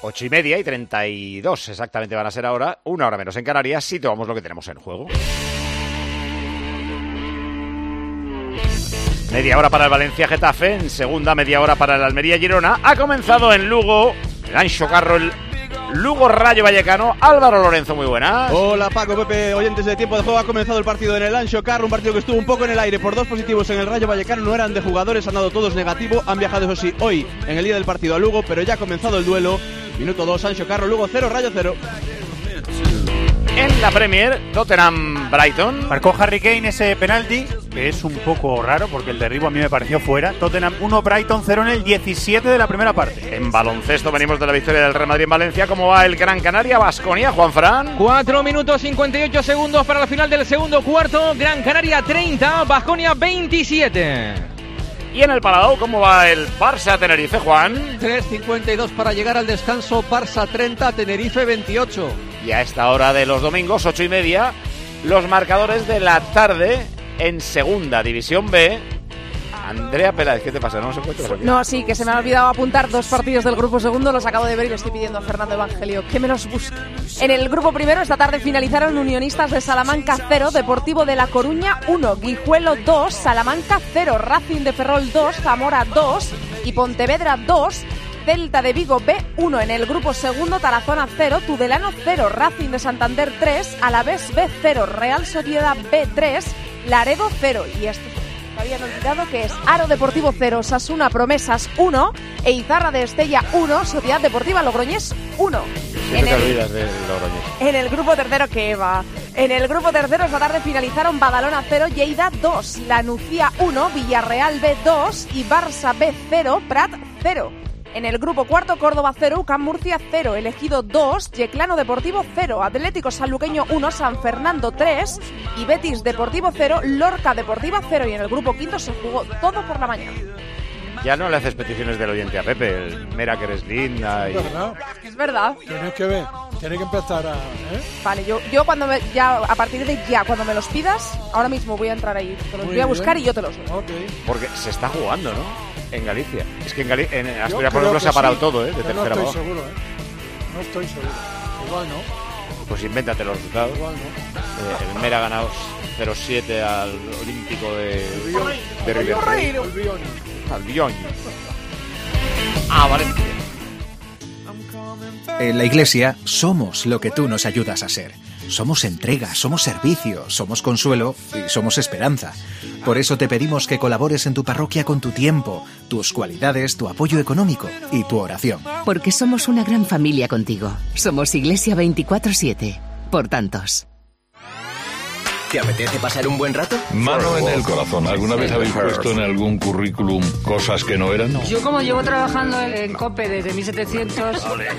8:30 exactamente van a ser ahora, 1 hora menos en Canarias, si tomamos lo que tenemos en juego. Media hora para el Valencia-Getafe, en segunda media hora para el Almería-Girona. Ha comenzado en Lugo, el Anxo Carro, el Lugo-Rayo Vallecano. Álvaro Lorenzo, muy buenas. Hola Paco, Pepe, oyentes de Tiempo de Juego. Ha comenzado el partido en el Anxo Carro, un partido que estuvo un poco en el aire por 2 positivos en el Rayo Vallecano. No eran de jugadores, han dado todos negativo. Han viajado, eso sí, hoy en el día del partido a Lugo, pero ya ha comenzado el duelo. Minuto 2, Anxo Carro, Lugo 0, Rayo 0. En la Premier, Tottenham-Brighton. Marcó Harry Kane ese penalti, que es un poco raro porque el derribo a mí me pareció fuera. Tottenham 1, Brighton 0 en el 17 de la primera parte. En baloncesto venimos de la victoria del Real Madrid en Valencia. ¿Cómo va el Gran Canaria-Baskonia, Juanfran? 4 minutos 58 segundos para la final del segundo cuarto. Gran Canaria 30, Baskonia 27. Y en el Palau, ¿cómo va el Barça-Tenerife, Juan? 3:52 para llegar al descanso. Barça 30, Tenerife 28. Y a esta hora de los domingos, 8:30, los marcadores de la tarde en Segunda División B. Andrea Peláez, ¿qué te pasa? ¿No se encuentra aquí? No, sí, que se me ha olvidado apuntar 2 partidos del grupo segundo. Los acabo de ver y le estoy pidiendo a Fernando Evangelio que me los busque. En el grupo primero, esta tarde finalizaron Unionistas de Salamanca 0, Deportivo de La Coruña 1, Guijuelo 2, Salamanca 0, Racing de Ferrol 2, Zamora 2 y Pontevedra 2. Celta de Vigo B 1. En el grupo segundo, Tarazona 0, Tudelano 0, Racing de Santander 3, Alavés B 0, Real Sociedad B 3, Laredo 0. Y esto me habían olvidado, que es Aro Deportivo 0, Osasuna Promesas 1 e Izarra de Estella 1, Sociedad Deportiva Logroñés 1. Siempre te olvidas de Logroñés. En el grupo tercero, ¿qué va? En el grupo tercero esta tarde finalizaron Badalona 0, Lleida 2, Lanucía 1, Villarreal B 2 y Barça B 0, Prat 0. En el grupo cuarto, Córdoba 0, UCAM Murcia 0, Elegido 2, Yeclano Deportivo 0, Atlético Sanluqueño 1, San Fernando 3 y Betis Deportivo 0, Lorca Deportiva 0. Y en el grupo quinto se jugó todo por la mañana. Ya no le haces peticiones del oyente a Pepe, el mira que eres linda. Y... Es verdad. Tienes que ver, tienes que empezar a... Vale, yo cuando a partir de ya, cuando me los pidas, ahora mismo voy a entrar ahí, te los voy a buscar y yo te los doy. Okay. Porque se está jugando, ¿no? En Galicia. Es que en Asturias, por ejemplo, se ha parado todo, de tercera no estoy abajo. seguro, No estoy seguro. Igual no. Pues invéntate los resultados. Igual no. El Mera ha ganado 0-7 al Olímpico de River. Al Bioni. Valencia. En la Iglesia somos lo que tú nos ayudas a ser. Somos entrega, somos servicio, somos consuelo y somos esperanza. Por eso te pedimos que colabores en tu parroquia con tu tiempo, tus cualidades, tu apoyo económico y tu oración. Porque somos una gran familia contigo. Somos Iglesia 24/7. Por tantos. ¿Te apetece pasar un buen rato? Mano en el corazón. ¿Alguna vez habéis puesto en algún currículum cosas que no eran? Yo, como llevo trabajando en COPE desde 1700...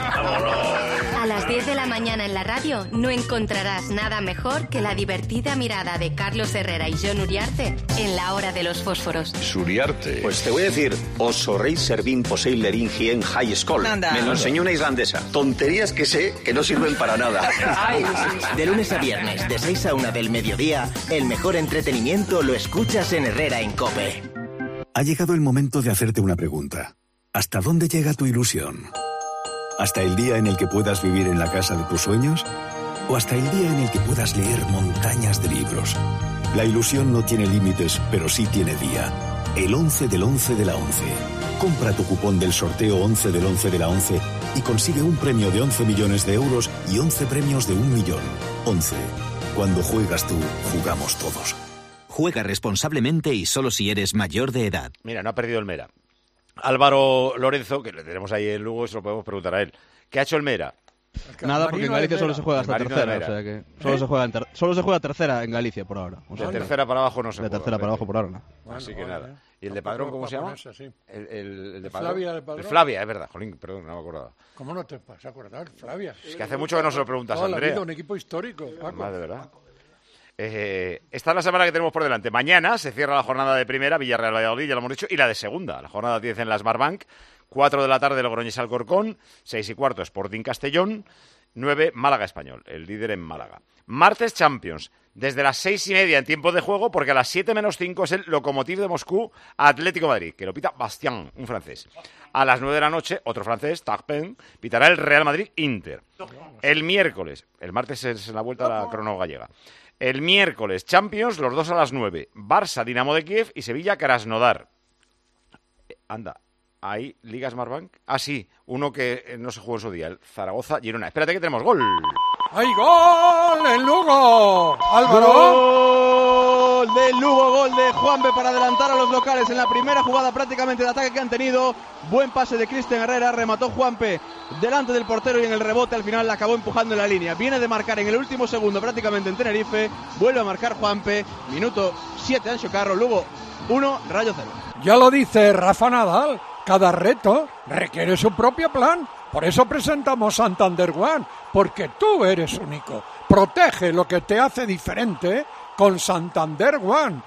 A las 10 de la mañana en la radio no encontrarás nada mejor que la divertida mirada de Carlos Herrera y Jon Uriarte en La Hora de los Fósforos. Suriarte. Pues te voy a decir, oso rei servin poseilerin hien high school. Anda. Me lo enseñó una islandesa. Tonterías que sé que no sirven para nada. De lunes a viernes, de 6 a 1 del mediodía, el mejor entretenimiento lo escuchas en Herrera en COPE. Ha llegado el momento de hacerte una pregunta. ¿Hasta dónde llega tu ilusión? ¿Hasta el día en el que puedas vivir en la casa de tus sueños? ¿O hasta el día en el que puedas leer montañas de libros? La ilusión no tiene límites, pero sí tiene día. El 11 del 11 de la 11. Compra tu cupón del sorteo 11 del 11 de la 11 y consigue un premio de 11 millones de euros y 11 premios de 1 millón. 11. Cuando juegas tú, jugamos todos. Juega responsablemente y solo si eres mayor de edad. Mira, no ha perdido el Mera. Álvaro Lorenzo, que le tenemos ahí en Lugo, se lo podemos preguntar a él. ¿Qué ha hecho el Mera? Nada, porque en Galicia solo se juega hasta tercera, o sea que solo se juega tercera en Galicia por ahora. O sea, de tercera para abajo no se juega. De tercera para abajo por ahora no. Bueno, así que nada. ¿Y el de Padrón cómo se llama? El de Padrón. Flavia de Padrón. Flavia, es verdad, jolín, perdón, no me acordaba. ¿Cómo no te vas a acordar, Flavia? Es que hace mucho que no se lo preguntas a Andrea. Vida, un equipo histórico, Paco. Más de verdad. Esta es la semana que tenemos por delante. Mañana se cierra la jornada de primera, Villarreal Valladolid, ya lo hemos dicho, y la de segunda, la jornada 10 en la Smartbank, 4 de la tarde Logroñés Alcorcón, 6:15 Sporting Castellón, 9, Málaga Español, el líder en Málaga. Martes Champions, desde las 6:30 en tiempo de juego, porque a las 7 menos 5 es el Lokomotiv de Moscú Atlético Madrid, que lo pita Bastien, un francés. A las 9 de la noche, otro francés, Tarpen, pitará el Real Madrid Inter. El miércoles, el martes es la vuelta a la crono gallega. El miércoles, Champions, los dos a las 9, Barça Dinamo de Kiev y Sevilla Krasnodar. Anda. ¿Hay Liga Smartbank? Ah, sí, uno que no se jugó en su día, el Zaragoza-Girona. Espérate que tenemos gol. ¡Hay gol en Lugo! ¡Álvaro! Gol de Lugo, gol de Juanpe para adelantar a los locales en la primera jugada prácticamente de ataque que han tenido. Buen pase de Cristian Herrera, remató Juanpe delante del portero y en el rebote al final la acabó empujando en la línea. Viene de marcar en el último segundo prácticamente en Tenerife, vuelve a marcar Juanpe, minuto 7 Anxo Carro, Lugo 1, Rayo 0. Ya lo dice Rafa Nadal, cada reto requiere su propio plan. Por eso presentamos Santander One, porque tú eres único. Protege lo que te hace diferente con Santander One.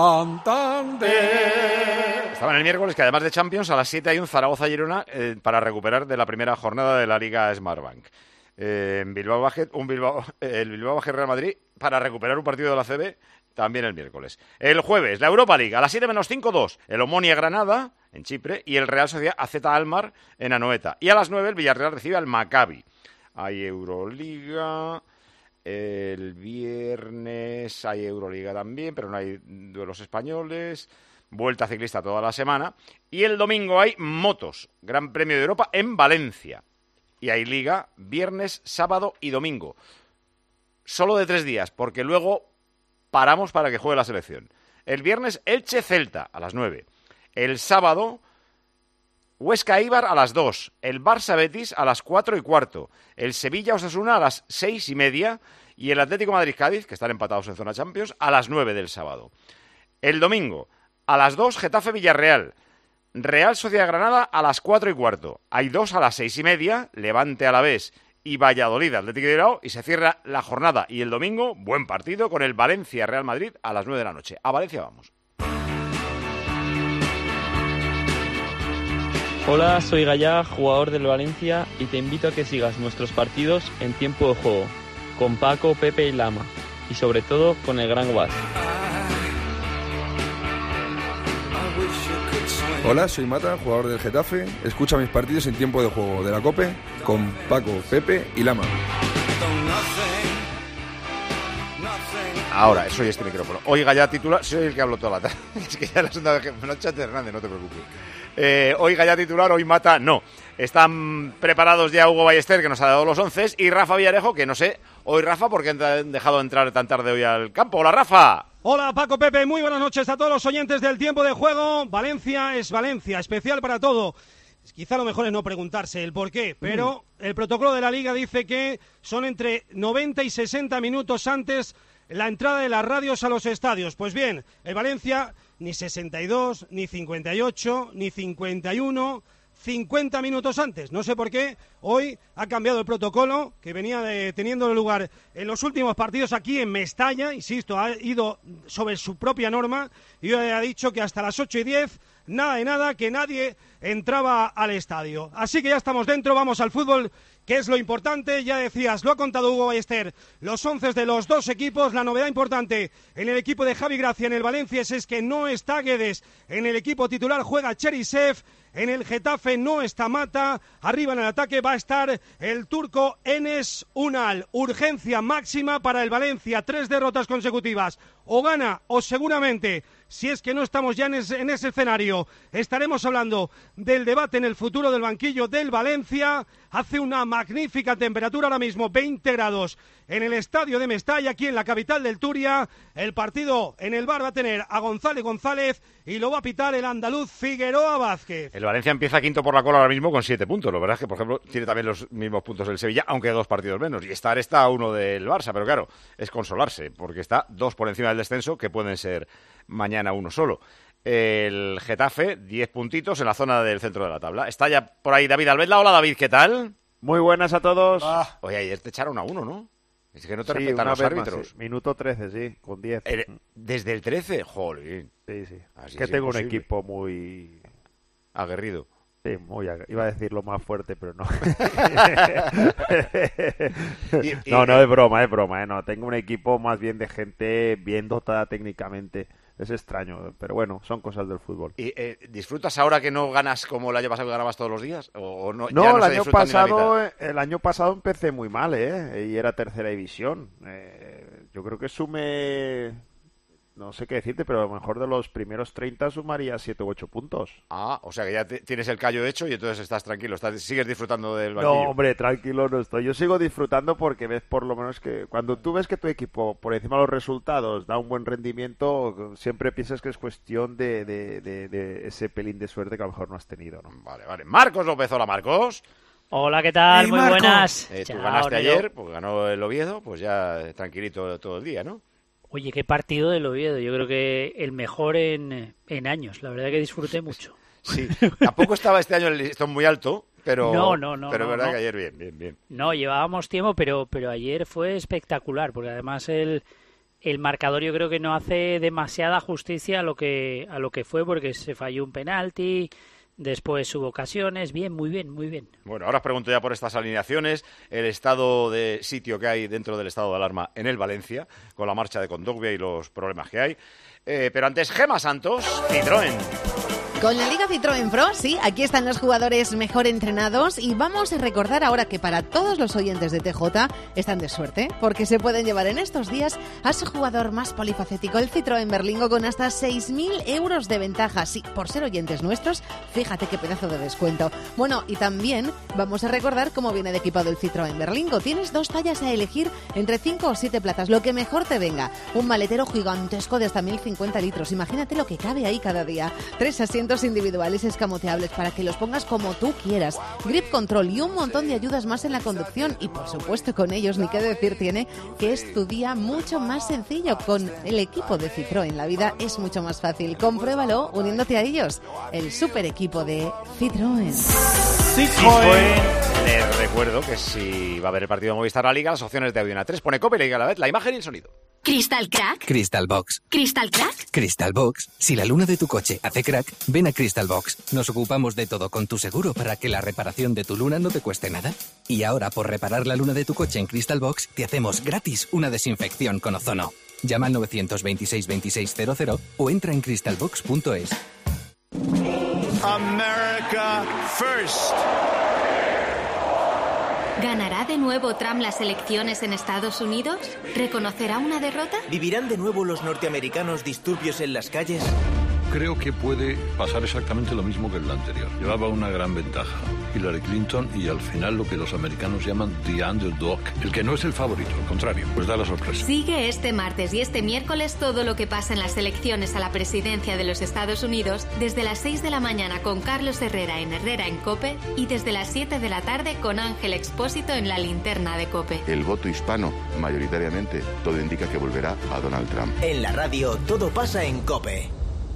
Santander. Estaban el miércoles, que además de Champions, a las 7 hay un Zaragoza-Girona para recuperar de la primera jornada de la Liga Smartbank. En Bilbao Basket, el Bilbao Basket Real Madrid para recuperar un partido de la CB también el miércoles. El jueves, la Europa League, a las 7 menos 5, 2. El Omonia Granada, en Chipre, y el Real Sociedad AZ Almar, en Anoeta. Y a las 9, el Villarreal recibe al Maccabi. Hay Euroliga. El viernes hay Euroliga también, pero no hay duelos españoles. Vuelta ciclista toda la semana. Y el domingo hay motos. Gran Premio de Europa en Valencia. Y hay Liga viernes, sábado y domingo. Solo de 3 días, porque luego paramos para que juegue la selección. El viernes, Elche-Celta, a las 9. El sábado, Huesca-Eibar a las 2. El Barça-Betis a las 4:15. El Sevilla-Osasuna a las 6:30. Y el Atlético Madrid-Cádiz, que están empatados en zona Champions, a las 9 del sábado. El domingo, a las 2, Getafe-Villarreal. Real Sociedad-Granada a las 4:15. Hay 2 a las 6:30, Levante-Alavés y Valladolid Atlético de Bilbao, y se cierra la jornada. Y el domingo, buen partido con el Valencia-Real Madrid a las 9 de la noche. A Valencia vamos. Hola, soy Gallá, jugador del Valencia, y te invito a que sigas nuestros partidos en tiempo de juego, con Paco, Pepe y Lama, y sobre todo con el Gran Guas. Hola, soy Mata, jugador del Getafe. Escucha mis partidos en tiempo de juego de la COPE con Paco, Pepe y Lama. Ahora, soy este micrófono. Oiga, ya titular, soy el que hablo toda la tarde. Es que ya la segunda vez que me lo echaste, Hernández, no te preocupes. Oiga, ya titular, hoy Mata, no. Están preparados ya Hugo Ballester, que nos ha dado los 11, y Rafa Villarejo, que no sé, hoy Rafa, ¿por qué han dejado entrar tan tarde hoy al campo? ¡Hola, Rafa! Hola, Paco, Pepe, muy buenas noches a todos los oyentes del tiempo de juego. Valencia es Valencia, especial para todo. Quizá lo mejor es no preguntarse el por qué, pero el protocolo de la Liga dice que son entre 90 y 60 minutos antes la entrada de las radios a los estadios. Pues bien, el Valencia ni 62, ni 58, ni 51... 50 minutos antes. No sé por qué hoy ha cambiado el protocolo que venía teniendo lugar en los últimos partidos aquí en Mestalla. Insisto, ha ido sobre su propia norma y hoy ha dicho que hasta las 8:10 nada de nada, que nadie entraba al estadio. Así que ya estamos dentro, vamos al fútbol, que es lo importante. Ya decías, lo ha contado Hugo Ballester, los 11 de los dos equipos. La novedad importante en el equipo de Javi Gracia en el Valencia es que no está Guedes. En el equipo titular juega Cherisev. En el Getafe no está Mata. Arriba en el ataque va a estar el turco Enes Unal. Urgencia máxima para el Valencia. 3 derrotas consecutivas. O gana o seguramente, si es que no estamos ya en ese escenario, estaremos hablando del debate en el futuro del banquillo del Valencia. Hace una magnífica temperatura ahora mismo, 20 grados en el estadio de Mestalla, aquí en la capital del Turia. El partido en el bar va a tener a González y lo va a pitar el andaluz Figueroa Vázquez. El Valencia empieza quinto por la cola ahora mismo con 7 puntos. Lo verdad es que, por ejemplo, tiene también los mismos puntos el Sevilla, aunque 2 partidos menos. Y está a 1 del Barça, pero claro, es consolarse, porque está 2 por encima del descenso, que pueden ser mañana uno solo. El Getafe, 10 puntitos en la zona del centro de la tabla. Está ya por ahí David Albedla. Hola, David, ¿qué tal? Muy buenas a todos. Oye, ayer te echaron a 1, ¿no? Es que no te sí, respetan los árbitros. Más, sí. Minuto 13, sí, con 10. ¿Desde el 13? Joder. Sí, sí. Así que es tengo imposible. un equipo muy aguerrido. Sí, iba a decir lo más fuerte, pero no. No, es broma, No, tengo un equipo más bien de gente bien dotada técnicamente. Es extraño, pero bueno, son cosas del fútbol. ¿Y disfrutas ahora que no ganas como el año pasado que ganabas todos los días? ¿O no, no, ya no el año pasado empecé muy mal, y era tercera división. Yo creo que no sé qué decirte, pero a lo mejor de los primeros 30 sumaría 7 u 8 puntos. Ah, o sea que ya tienes el callo hecho y entonces estás tranquilo, sigues disfrutando del banquillo. No, hombre, tranquilo no estoy. Yo sigo disfrutando porque ves por lo menos que cuando tú ves que tu equipo, por encima de los resultados, da un buen rendimiento, siempre piensas que es cuestión de ese pelín de suerte que a lo mejor no has tenido, ¿no? Vale. Marcos López, hola Marcos. Hola, ¿qué tal? Hey, muy Marco. Buenas. Tú ganaste ayer, pues ganó el Oviedo, pues ya tranquilito todo el día, ¿no? Oye, qué partido del Oviedo. Yo creo que el mejor en años. La verdad que disfruté mucho. Sí, tampoco estaba este año el listón muy alto, pero pero es verdad que ayer bien. No, llevábamos tiempo, pero ayer fue espectacular, porque además el marcador yo creo que no hace demasiada justicia a lo que fue, porque se falló un penalti. Después hubo ocasiones, muy bien. Bueno, ahora os pregunto ya por estas alineaciones, el estado de sitio que hay dentro del estado de alarma en el Valencia, con la marcha de Kondogbia y los problemas que hay. Pero antes, Gemma Santos, Citroën. Con la Liga Citroën Pro, sí, aquí están los jugadores mejor entrenados y vamos a recordar ahora que para todos los oyentes de TJ están de suerte porque se pueden llevar en estos días a su jugador más polifacético, el Citroën Berlingo, con hasta 6.000 euros de ventaja. Sí, por ser oyentes nuestros, fíjate qué pedazo de descuento. Bueno, y también vamos a recordar cómo viene de equipado el Citroën Berlingo. Tienes 2 tallas a elegir entre 5 o 7 plazas, lo que mejor te venga. Un maletero gigantesco de hasta 1.050 litros, imagínate lo que cabe ahí cada día. 3 asientos individuales escamoteables para que los pongas como tú quieras, grip control y un montón de ayudas más en la conducción, y por supuesto con ellos ni qué decir tiene que es tu día mucho más sencillo. Con el equipo de Citroën la vida es mucho más fácil. Compruébalo uniéndote a ellos, el super equipo de Citroën. Les recuerdo que si va a haber el partido de Movistar La Liga, las opciones de audio en A3 pone Cope y Liga a la vez, la imagen y el sonido. ¿Crystal Crack? Crystal Box. ¿Crystal Crack? Crystal Box. Si la luna de tu coche hace crack, ven a Crystal Box. Nos ocupamos de todo con tu seguro para que la reparación de tu luna no te cueste nada. Y ahora, por reparar la luna de tu coche en Crystal Box, te hacemos gratis una desinfección con ozono. Llama al 926 2600 o entra en crystalbox.es. America first. ¿Ganará de nuevo Trump las elecciones en Estados Unidos? ¿Reconocerá una derrota? ¿Vivirán de nuevo los norteamericanos disturbios en las calles? Creo que puede pasar exactamente lo mismo que el anterior. Llevaba una gran ventaja Hillary Clinton y al final lo que los americanos llaman the underdog, el que no es el favorito, al contrario, pues da la sorpresa. Sigue este martes y este miércoles todo lo que pasa en las elecciones a la presidencia de los Estados Unidos desde las 6 de la mañana con Carlos Herrera en Herrera en COPE y desde las 7 de la tarde con Ángel Expósito en La Linterna de COPE. El voto hispano, mayoritariamente, todo indica que volverá a Donald Trump. En la radio todo pasa en COPE.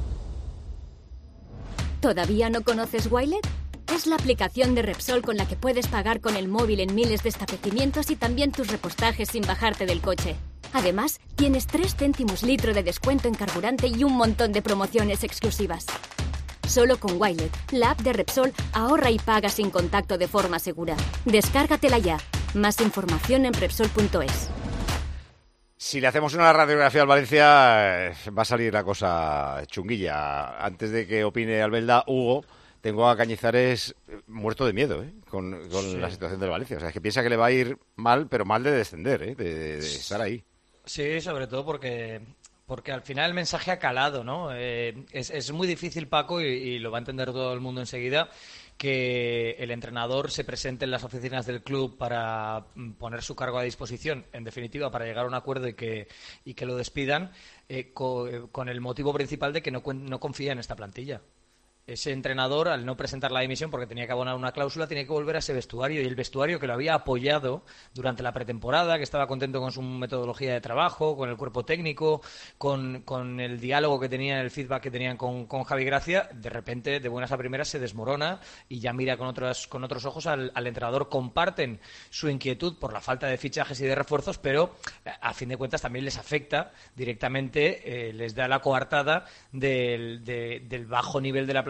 ¿Todavía no conoces Wilet? Es la aplicación de Repsol con la que puedes pagar con el móvil en miles de establecimientos y también tus repostajes sin bajarte del coche. Además, tienes 3 céntimos litro de descuento en carburante y un montón de promociones exclusivas. Solo con Wilet, la app de Repsol, ahorra y paga sin contacto de forma segura. Descárgatela ya. Más información en Repsol.es. Si le hacemos una radiografía al Valencia, va a salir la cosa chunguilla. Antes de que opine Albelda, Hugo, tengo a Cañizares muerto de miedo con la situación del Valencia. O sea, es que piensa que le va a ir mal, pero mal de descender, de estar ahí. Sí, sobre todo porque al final el mensaje ha calado, ¿no? Es muy difícil, Paco, y lo va a entender todo el mundo enseguida, que el entrenador se presente en las oficinas del club para poner su cargo a disposición, en definitiva, para llegar a un acuerdo y que lo despidan, con el motivo principal de que no confía en esta plantilla. Ese entrenador, al no presentar la dimisión porque tenía que abonar una cláusula, tenía que volver a ese vestuario, y el vestuario que lo había apoyado durante la pretemporada, que estaba contento con su metodología de trabajo, con el cuerpo técnico, con el diálogo que tenían, el feedback que tenían con Javi Gracia, de repente, de buenas a primeras, se desmorona y ya mira con otros ojos al entrenador. Comparten su inquietud por la falta de fichajes y de refuerzos, pero a fin de cuentas también les afecta directamente, les da la coartada del bajo nivel de la plantilla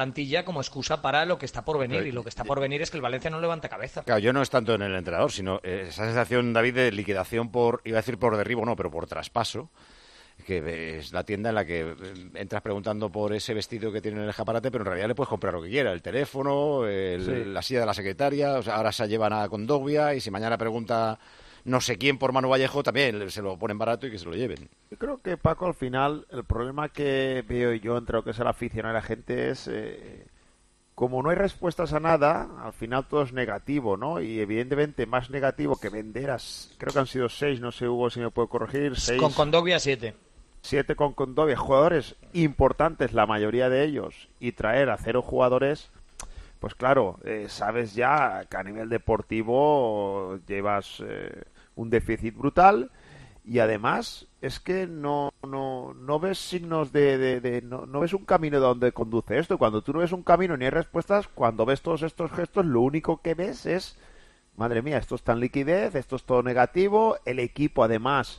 plantilla como excusa para lo que está por venir, y lo que está por venir es que el Valencia no levanta cabeza. Claro, yo no es tanto en el entrenador, sino esa sensación, David, de liquidación iba a decir por derribo, no, pero por traspaso, que es la tienda en la que entras preguntando por ese vestido que tiene en el escaparate, pero en realidad le puedes comprar lo que quiera, el teléfono, la silla de la secretaria, o sea, ahora se llevan a Kondogbia, y si mañana pregunta no sé quién por Manu Vallejo, también se lo ponen barato y que se lo lleven. Yo creo que, Paco, al final, el problema que veo yo entre lo que es el aficionado y la gente es... como no hay respuestas a nada, al final todo es negativo, ¿no? Y evidentemente más negativo que vender creo que han sido 6, no sé, Hugo, si me puede corregir. 6, con Kondogbia 7. 7 con Kondogbia, jugadores importantes, la mayoría de ellos, y traer a 0 jugadores, pues claro, sabes ya que a nivel deportivo llevas un déficit brutal. Y además es que no ves signos no ves un camino de donde conduce esto. Cuando tú no ves un camino ni hay respuestas, cuando ves todos estos gestos, lo único que ves es, madre mía, esto está en liquidez, esto es todo negativo. El equipo además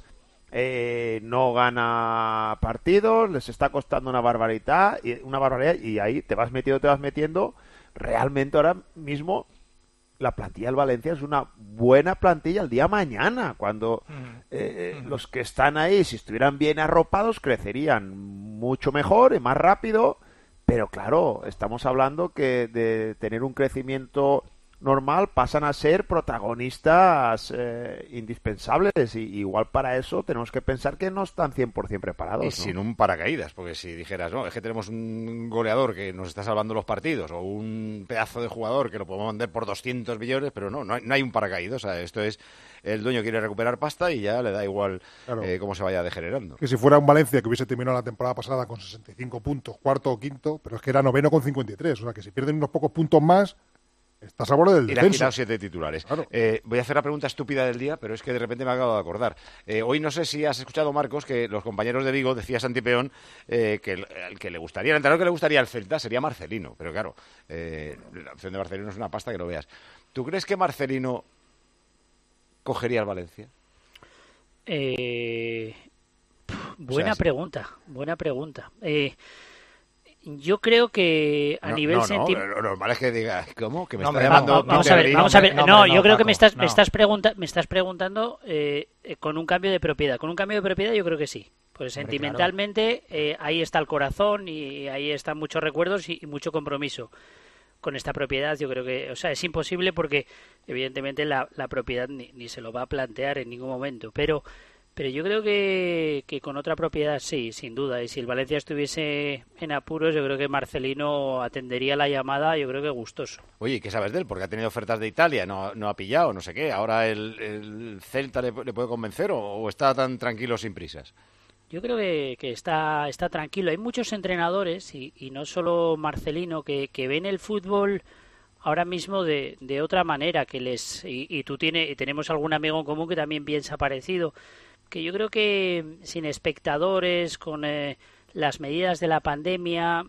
no gana partidos, les está costando una barbaridad, y ahí te vas metiendo. Realmente ahora mismo la plantilla del Valencia es una buena plantilla el día mañana, cuando los que están ahí, si estuvieran bien arropados, crecerían mucho mejor y más rápido, pero claro, estamos hablando que de tener un crecimiento normal pasan a ser protagonistas indispensables, y igual para eso tenemos que pensar que no están 100% preparados. Y ¿no? Sin un paracaídas, porque si dijeras, no, es que tenemos un goleador que nos está salvando los partidos, o un pedazo de jugador que lo podemos vender por 200 millones, pero no hay un paracaídas. O sea, esto es, el dueño quiere recuperar pasta y ya le da igual cómo se vaya degenerando. Que si fuera un Valencia que hubiese terminado la temporada pasada con 65 puntos, cuarto o quinto, pero es que era noveno con 53, o sea que si pierden unos pocos puntos más, estás a borde del descenso. Y le han quitado 7 titulares. Claro. Voy a hacer la pregunta estúpida del día, pero es que de repente me acabo de acordar. Hoy no sé si has escuchado, Marcos, que los compañeros de Vigo, decía Santi Peón, que el que le gustaría, el entrenador que le gustaría al Celta sería Marcelino. Pero claro, la opción de Marcelino es una pasta que lo veas. ¿Tú crees que Marcelino cogería al Valencia? Buena pregunta. Yo creo que a nivel sentimental... Lo normal es que diga, ¿cómo? Que me está llamando... Vamos a ver. No, yo creo que me estás preguntando con un cambio de propiedad. Con un cambio de propiedad yo creo que sí. Pues sentimentalmente ahí está el corazón y ahí están muchos recuerdos y mucho compromiso. Con esta propiedad yo creo que... O sea, es imposible porque evidentemente la propiedad ni se lo va a plantear en ningún momento. Pero yo creo que con otra propiedad sí, sin duda. Y si el Valencia estuviese en apuros, yo creo que Marcelino atendería la llamada, yo creo que gustoso. Oye, ¿qué sabes de él? Porque ha tenido ofertas de Italia, no ha pillado, no sé qué. ¿Ahora el Celta le puede convencer o está tan tranquilo sin prisas? Yo creo que está tranquilo. Hay muchos entrenadores, y no solo Marcelino, que ven el fútbol ahora mismo de otra manera. Y tenemos algún amigo en común que también piensa parecido. Que yo creo que sin espectadores, con las medidas de la pandemia,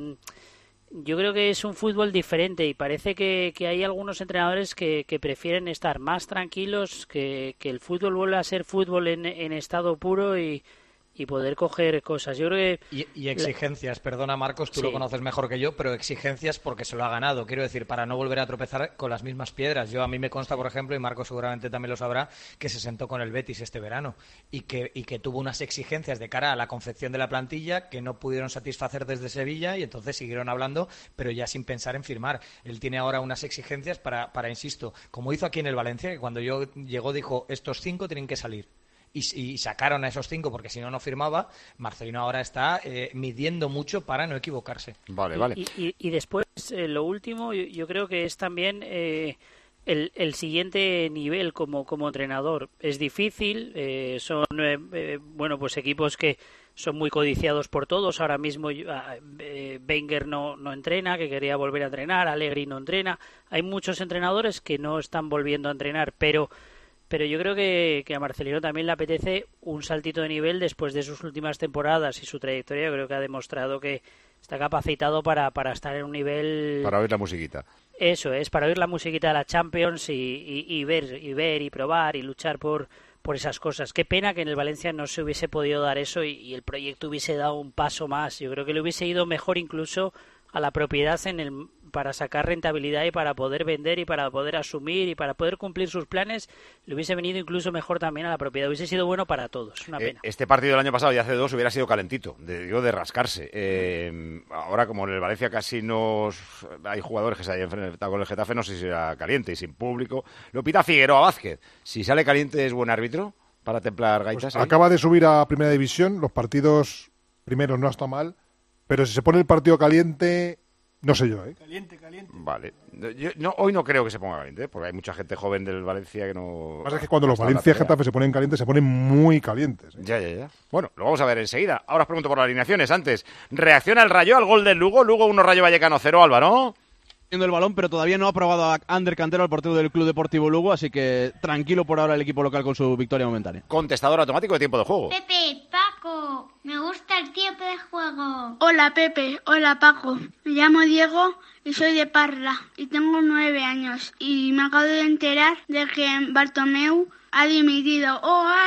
yo creo que es un fútbol diferente y parece que hay algunos entrenadores que prefieren estar más tranquilos, que el fútbol vuelva a ser fútbol en estado puro y poder coger cosas. Yo creo que... Y exigencias, perdona Marcos, tú lo conoces mejor que yo, pero exigencias porque se lo ha ganado. Quiero decir, para no volver a tropezar con las mismas piedras. A mí me consta, por ejemplo, y Marcos seguramente también lo sabrá, que se sentó con el Betis este verano y que tuvo unas exigencias de cara a la confección de la plantilla que no pudieron satisfacer desde Sevilla y entonces siguieron hablando, pero ya sin pensar en firmar. Él tiene ahora unas exigencias para insisto, como hizo aquí en el Valencia, que cuando llegó dijo, estos 5 tienen que salir. Y sacaron a esos 5 porque si no firmaba. Marcelino ahora está midiendo mucho para no equivocarse. Vale. Y después, lo último, yo creo que es también el siguiente nivel como entrenador. Es difícil, son pues equipos que son muy codiciados por todos. Ahora mismo Wenger no entrena, que quería volver a entrenar, Allegri no entrena. Hay muchos entrenadores que no están volviendo a entrenar, pero yo creo que a Marcelino también le apetece un saltito de nivel después de sus últimas temporadas y su trayectoria. Yo creo que ha demostrado que está capacitado para estar en un nivel... Para oír la musiquita. Eso es, para oír la musiquita de la Champions y ver y probar y luchar por esas cosas. Qué pena que en el Valencia no se hubiese podido dar eso y el proyecto hubiese dado un paso más. Yo creo que le hubiese ido mejor incluso a la propiedad para sacar rentabilidad y para poder vender y para poder asumir y para poder cumplir sus planes, le hubiese venido incluso mejor también a la propiedad. Hubiese sido bueno para todos. Una pena. Este partido del año pasado y hace 2 hubiera sido calentito, de rascarse. Ahora, como en el Valencia casi hay jugadores que se hayan enfrentado con el Getafe, no sé si será caliente y sin público. Lo pita Figueroa Vázquez. Si sale caliente, ¿es buen árbitro para templar gaitas? Pues acaba de subir a Primera División. Los partidos primeros no está mal, pero si se pone el partido caliente... No sé yo, ¿eh? Caliente. Vale. Hoy no creo que se ponga caliente, porque hay mucha gente joven del Valencia que no... Lo que pasa es que cuando los Valencia y Getafe se ponen calientes, se ponen muy calientes, ¿eh? Ya. Bueno, lo vamos a ver enseguida. Ahora os pregunto por las alineaciones. Antes, ¿reacciona el Rayo al gol del Lugo? Lugo 1, Rayo Vallecano 0, Alba, ¿no? El balón, pero todavía no ha probado a Ander Cantero, el portero del Club Deportivo Lugo, así que tranquilo por ahora el equipo local con su victoria momentánea. Contestador automático de tiempo de juego. Pepe, Paco, me gusta el tiempo de juego. Hola Pepe, hola Paco, me llamo Diego y soy de Parla y tengo 9 años y me acabo de enterar de que Bartomeu ha dimitido.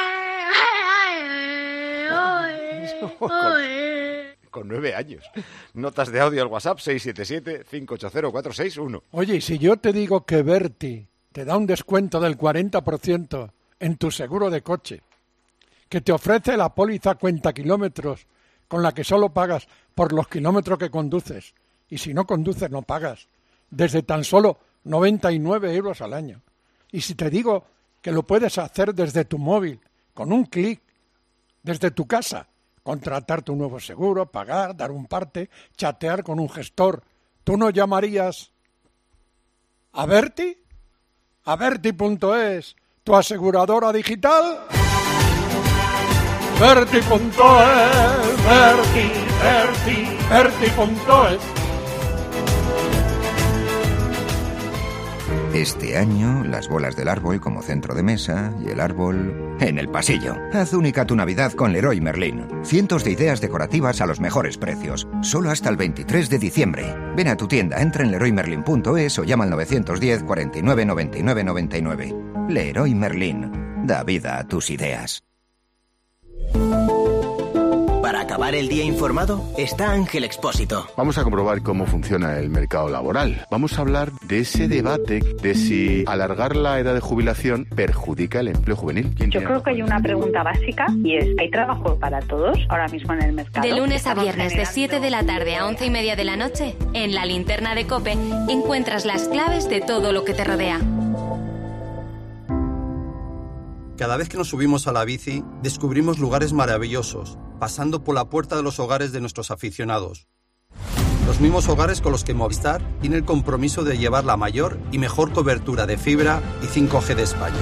Con 9 años. Notas de audio al WhatsApp 677-580-461. Oye, y si yo te digo que Berti te da un descuento del 40% en tu seguro de coche, que te ofrece la póliza cuenta kilómetros con la que solo pagas por los kilómetros que conduces, y si no conduces no pagas, desde tan solo 99 euros al año. Y si te digo que lo puedes hacer desde tu móvil, con un clic, desde tu casa, contratar tu nuevo seguro, pagar, dar un parte, chatear con un gestor. ¿Tú no llamarías a Berti? A Berti.es, tu aseguradora digital. Berti.es, Berti.es. Este año, las bolas del árbol como centro de mesa y el árbol en el pasillo. Haz única tu Navidad con Leroy Merlin. Cientos de ideas decorativas a los mejores precios. Solo hasta el 23 de diciembre. Ven a tu tienda, entra en leroymerlin.es o llama al 910 49 99 99. Leroy Merlin. Da vida a tus ideas. Para acabar el día informado, está Ángel Expósito. Vamos a comprobar cómo funciona el mercado laboral. Vamos a hablar de ese debate de si alargar la edad de jubilación perjudica el empleo juvenil. Yo creo que hay una pregunta básica y es, ¿hay trabajo para todos ahora mismo en el mercado? De lunes a viernes, de 7 de la tarde a 11:30 de la noche, en la linterna de COPE, encuentras las claves de todo lo que te rodea. Cada vez que nos subimos a la bici, descubrimos lugares maravillosos, pasando por la puerta de los hogares de nuestros aficionados. Los mismos hogares con los que Movistar tiene el compromiso de llevar la mayor y mejor cobertura de fibra y 5G de España.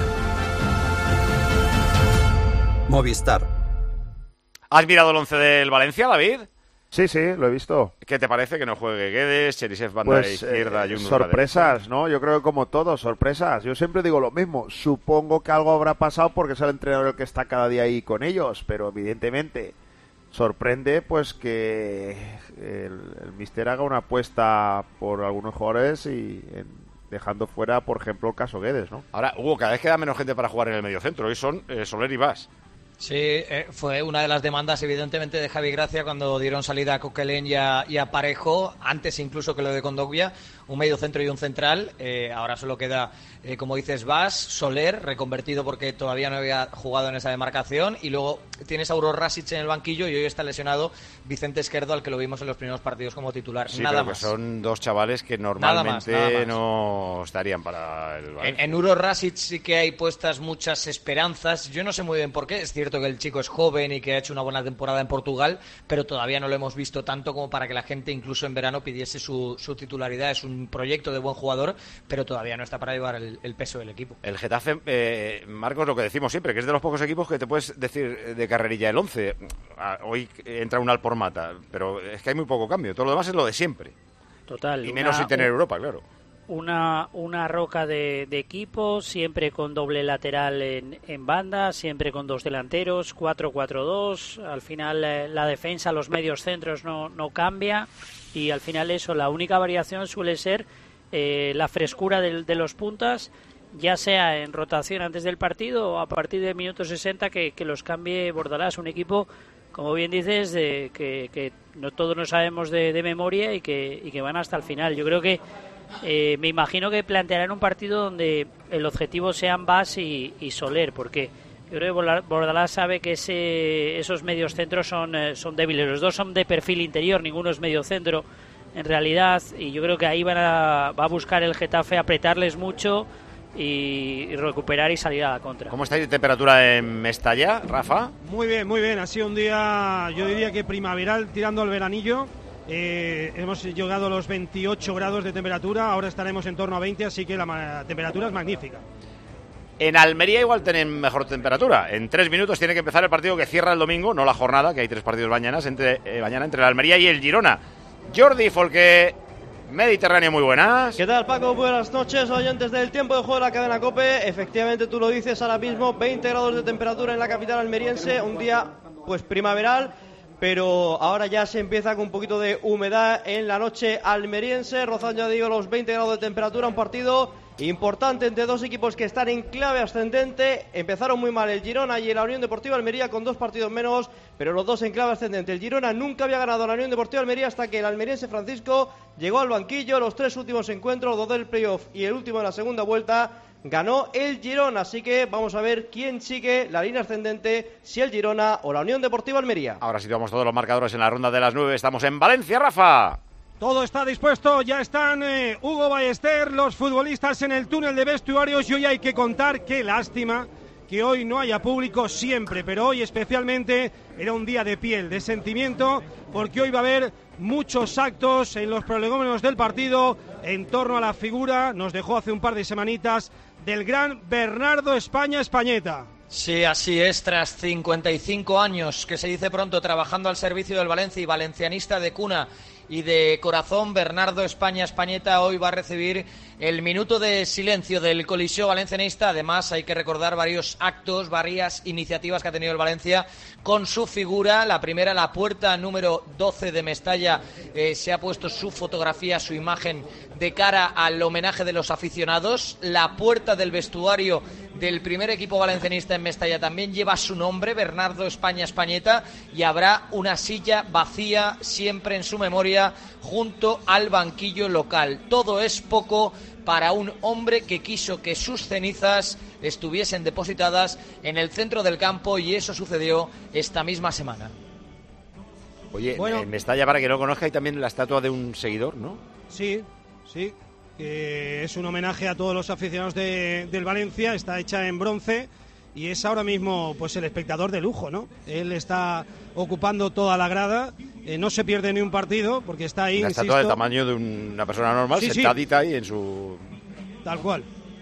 Movistar. ¿Has mirado el 11 del Valencia, David? Sí, lo he visto. ¿Qué te parece que no juegue Guedes, Cherisev banda izquierda y un sorpresas, ¿no? Yo creo que como todos, sorpresas. Yo siempre digo lo mismo. Supongo que algo habrá pasado porque es el entrenador el que está cada día ahí con ellos, pero evidentemente sorprende pues que el míster haga una apuesta por algunos jugadores y dejando fuera, por ejemplo, el caso Guedes, ¿no? Ahora, Hugo, cada vez queda menos gente para jugar en el mediocentro. Hoy son Soler y Bas. Sí, fue una de las demandas, evidentemente, de Javi Gracia cuando dieron salida a Coquelin y a Parejo, antes incluso que lo de Kondogbia, un medio centro y un central. Ahora solo queda, como dices, Bas, Soler, reconvertido porque todavía no había jugado en esa demarcación, y luego tienes a Uros Rasic en el banquillo y hoy está lesionado Vicente Esquerdo, al que lo vimos en los primeros partidos como titular. Sí, nada pero más. Que son dos chavales que normalmente nada más. No estarían para el Valencia. En Uros Rasic sí que hay puestas muchas esperanzas. Yo no sé muy bien por qué. Es cierto que el chico es joven y que ha hecho una buena temporada en Portugal, pero todavía no lo hemos visto tanto como para que la gente incluso en verano pidiese su titularidad. Es un proyecto de buen jugador, pero todavía no está para llevar el peso del equipo. El Getafe, Marcos, lo que decimos siempre, que es de los pocos equipos que te puedes decir de carrerilla el 11. Hoy entra un Alpormata, pero es que hay muy poco cambio. Todo lo demás es lo de siempre. Total. Y menos sin tener Europa, claro. Una roca de equipo, siempre con doble lateral en banda, siempre con dos delanteros, 4-4-2. Al final la defensa, los medios centros no cambia, y al final eso, la única variación suele ser la frescura de los puntas, ya sea en rotación antes del partido o a partir del minuto 60 que los cambie Bordalás. Un equipo como bien dices, que no todos no sabemos de memoria y que van hasta el final. Yo creo que me imagino que plantearán un partido donde el objetivo sean Bas y Soler, porque yo creo que Bordalás sabe que esos medios centros son débiles. Los dos son de perfil interior, ninguno es medio centro en realidad, y yo creo que ahí va a buscar el Getafe apretarles mucho y recuperar y salir a la contra. ¿Cómo estáis de temperatura en Mestalla, Rafa? Muy bien. Ha sido un día, yo diría que primaveral, tirando al veranillo. Hemos llegado a los 28 grados de temperatura, ahora estaremos en torno a 20, así que la temperatura es magnífica. En Almería igual tienen mejor temperatura. En 3 minutos tiene que empezar el partido que cierra el domingo, no la jornada, que hay 3 partidos mañana entre el Almería y el Girona. Jordi Folque, Mediterráneo, muy buenas. ¿Qué tal, Paco? Buenas noches, oyentes del tiempo de juego de la cadena COPE. Efectivamente, tú lo dices ahora mismo, 20 grados de temperatura en la capital almeriense, un día pues primaveral, pero ahora ya se empieza con un poquito de humedad en la noche almeriense, rozando, ya digo, los 20 grados de temperatura, un partido importante entre dos equipos que están en clave ascendente. Empezaron muy mal el Girona y la Unión Deportiva Almería con 2 partidos menos, pero los dos en clave ascendente. El Girona nunca había ganado a la Unión Deportiva Almería hasta que el almeriense Francisco llegó al banquillo. Los 3 últimos encuentros, 2 del playoff y el último de la segunda vuelta, ganó el Girona. Así que vamos a ver quién sigue la línea ascendente, si el Girona o la Unión Deportiva Almería. Ahora situamos todos los marcadores en la ronda de las 9. Estamos en Valencia, Rafa. Todo está dispuesto, ya están Hugo Ballester, los futbolistas en el túnel de vestuarios, y hoy hay que contar, qué lástima que hoy no haya público siempre, pero hoy especialmente era un día de piel, de sentimiento, porque hoy va a haber muchos actos en los prolegómenos del partido en torno a la figura, nos dejó hace un par de semanitas, del gran Bernardo España-Españeta. Sí, así es, tras 55 años, que se dice pronto, trabajando al servicio del Valencia y valencianista de cuna y de corazón, Bernardo España-Españeta hoy va a recibir el minuto de silencio del Coliseo valencianista. Además, hay que recordar varios actos, varias iniciativas que ha tenido el Valencia con su figura. La primera, la puerta número 12 de Mestalla, se ha puesto su fotografía, su imagen de cara al homenaje de los aficionados. La puerta del vestuario del primer equipo valencianista en Mestalla también lleva su nombre, Bernardo España-Españeta, y habrá una silla vacía siempre en su memoria junto al banquillo local. Todo es poco para un hombre que quiso que sus cenizas estuviesen depositadas en el centro del campo, y eso sucedió esta misma semana. Oye, bueno, en Mestalla, para que no conozca, hay también la estatua de un seguidor, ¿no? Sí, que es un homenaje a todos los aficionados del Valencia, está hecha en bronce y es ahora mismo pues el espectador de lujo, ¿no? Él está ocupando toda la grada, no se pierde ni un partido porque está ahí, una estatua del tamaño de una persona normal, sí, sentadita ahí en su... Tal cual.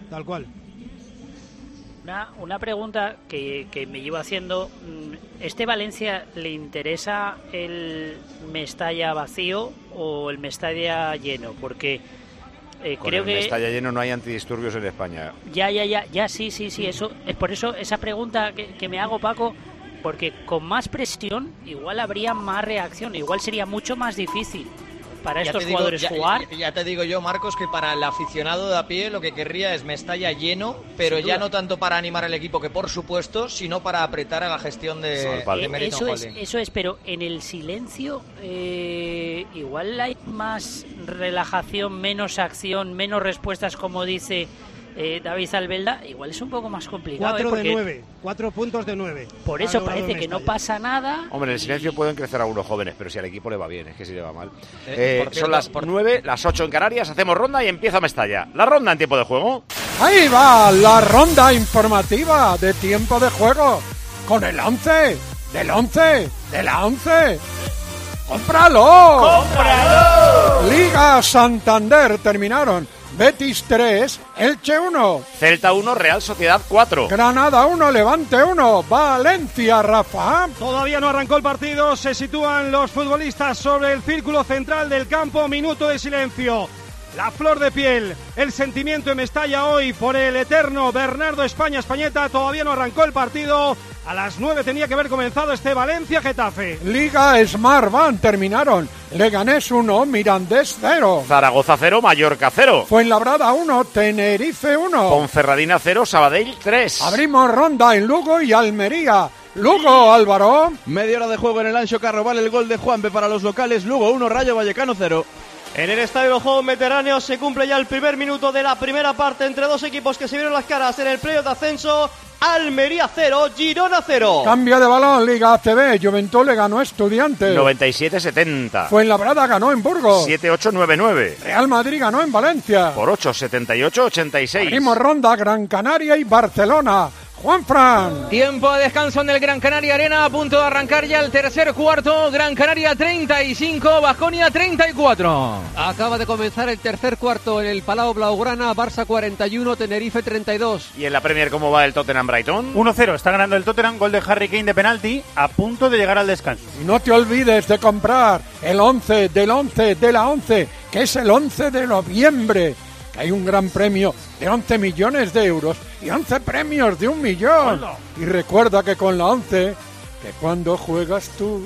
Una pregunta que me llevo haciendo. ¿Este Valencia le interesa el Mestalla vacío o el Mestalla lleno? Porque creo que... Mestalla lleno no hay antidisturbios en España. Ya, sí. Eso, por eso esa pregunta que me hago, Paco, porque con más presión igual habría más reacción, igual sería mucho más difícil para estos jugadores jugar. Ya te digo yo, Marcos, que para el aficionado de a pie lo que querría es Mestalla lleno, pero ya no tanto para animar al equipo, que por supuesto, sino para apretar a la gestión de Meriton Holding. Eso es, pero en el silencio igual hay más relajación, menos acción, menos respuestas, como dice David Albelda. Igual es un poco más complicado. 4 puntos de 9. Por eso parece que no pasa nada. Hombre, en el silencio pueden crecer algunos jóvenes, pero si al equipo le va bien, es que si le va mal. Son las 9, las 8 en Canarias, hacemos ronda y empieza Mestalla. La ronda en tiempo de juego. Ahí va la ronda informativa de tiempo de juego, con el 11, del 11, de la 11. ¡Cómpralo! Liga Santander terminaron. Betis 3, Elche 1. Celta 1, Real Sociedad 4. Granada 1, Levante 1. Valencia, Rafa. Todavía no arrancó el partido, se sitúan los futbolistas sobre el círculo central del campo, minuto de silencio. La flor de piel, el sentimiento en Mestalla hoy por el eterno Bernardo España-Españeta. Todavía no arrancó el partido. A las 9 tenía que haber comenzado este Valencia-Getafe. Liga Smartbank terminaron. Leganés 1, Mirandés 0. Zaragoza 0, Mallorca 0. Fuenlabrada 1, Tenerife 1. Ponferradina 0, Sabadell 3. Abrimos ronda en Lugo y Almería. Lugo, Álvaro. Media hora de juego en el Anxo Carro, vale el gol de Juanpe para los locales. Lugo 1, Rayo Vallecano 0. En el Estadio de los Juegos Mediterráneos se cumple ya el primer minuto de la primera parte entre dos equipos que se vieron las caras en el playoff de ascenso. Almería 0, Girona 0. Cambio de balón, Liga ACB. Juventud le ganó a Estudiantes. 97-70. Fuenlabrada ganó en Burgos. 7-8-9-9. Real Madrid ganó en Valencia. Por 8, 78-86. Abrimos ronda, Gran Canaria y Barcelona. Juanfran. Tiempo de descanso en el Gran Canaria Arena, a punto de arrancar ya el tercer cuarto. Gran Canaria 35, Baskonia 34. Acaba de comenzar el tercer cuarto en el Palau Blaugrana, Barça 41, Tenerife 32. ¿Y en la Premier cómo va el Tottenham Brighton? 1-0, está ganando el Tottenham, gol de Harry Kane de penalti, a punto de llegar al descanso. Y no te olvides de comprar el 11 del 11 de la 11, que es el 11 de noviembre. Hay un gran premio de 11 millones de euros y 11 premios de 1 millón. ¡Hola! Y recuerda que con la 11, que cuando juegas tú,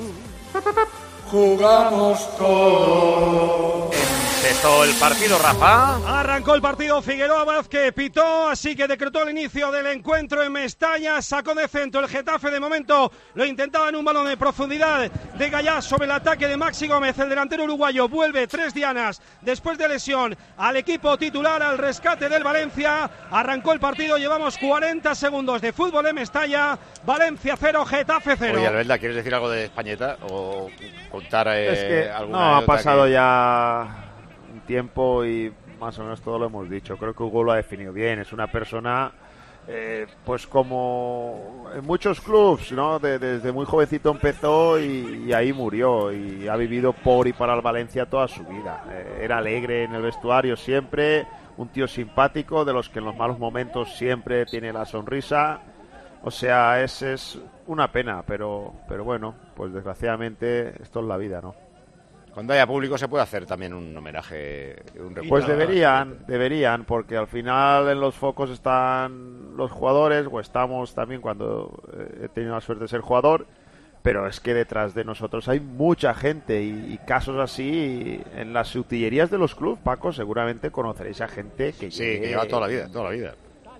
jugamos todos. Empezó el partido, Rafa. Arrancó el partido Figueroa Vázquez, pitó, así que decretó el inicio del encuentro en Mestalla, sacó de centro el Getafe, de momento lo intentaba en un balón de profundidad de Gallá sobre el ataque de Maxi Gómez, el delantero uruguayo vuelve 3 dianas después de lesión al equipo titular, al rescate del Valencia. Arrancó el partido, llevamos 40 segundos de fútbol en Mestalla, Valencia 0, Getafe 0. Oye, Albelda, ¿quieres decir algo de Españeta o contar es que alguna no, ha pasado que... ya un tiempo y más o menos todo lo hemos dicho. Creo que Hugo lo ha definido bien. Es una persona, pues como en muchos clubs, ¿no? Desde muy jovencito empezó y ahí murió. Y ha vivido por y para el Valencia toda su vida. Era alegre en el vestuario siempre, un tío simpático, de los que en los malos momentos siempre tiene la sonrisa. O sea, es una pena, pero bueno, pues desgraciadamente esto es la vida, ¿no? Cuando haya público se puede hacer también un homenaje, un recuerdo. Pues deberían, porque al final en los focos están los jugadores, o estamos también cuando he tenido la suerte de ser jugador, pero es que detrás de nosotros hay mucha gente y casos así en las utillerías de los clubes. Paco, seguramente conoceréis a gente que que lleva toda la vida.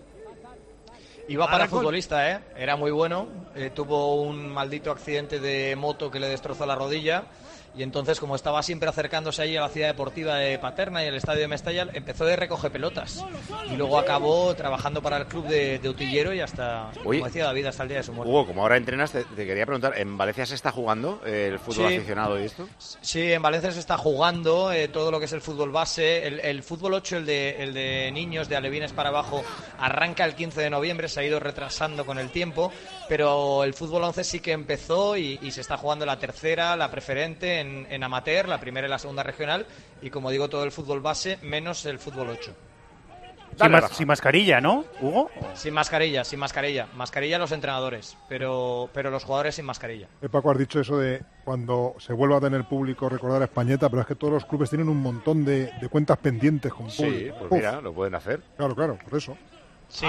Iba para futbolista, era muy bueno, tuvo un maldito accidente de moto que le destrozó la rodilla. Y entonces, como estaba siempre acercándose allí a la ciudad deportiva de Paterna y al estadio de Mestalla, empezó de recoge pelotas. Y luego acabó trabajando para el club de Utillero y hasta, como decía David, hasta el día de su muerte. Hugo, como ahora entrenas, te quería preguntar, ¿en Valencia se está jugando el fútbol aficionado y esto? Sí, en Valencia se está jugando todo lo que es el fútbol base. El fútbol 8, el de niños, de alevines para abajo, arranca el 15 de noviembre, se ha ido retrasando con el tiempo. Pero el fútbol 11 sí que empezó y se está jugando la tercera, la preferente, en amateur, la primera y la segunda regional, y como digo, todo el fútbol base menos el fútbol 8. Sin mascarilla, ¿no, Hugo? Sin mascarilla. Mascarilla los entrenadores, pero los jugadores sin mascarilla. Paco, has dicho eso de cuando se vuelva a tener público recordar a Españeta, pero es que todos los clubes tienen un montón de cuentas pendientes con público. Sí, pues mira, lo pueden hacer. Claro, por eso. Sí,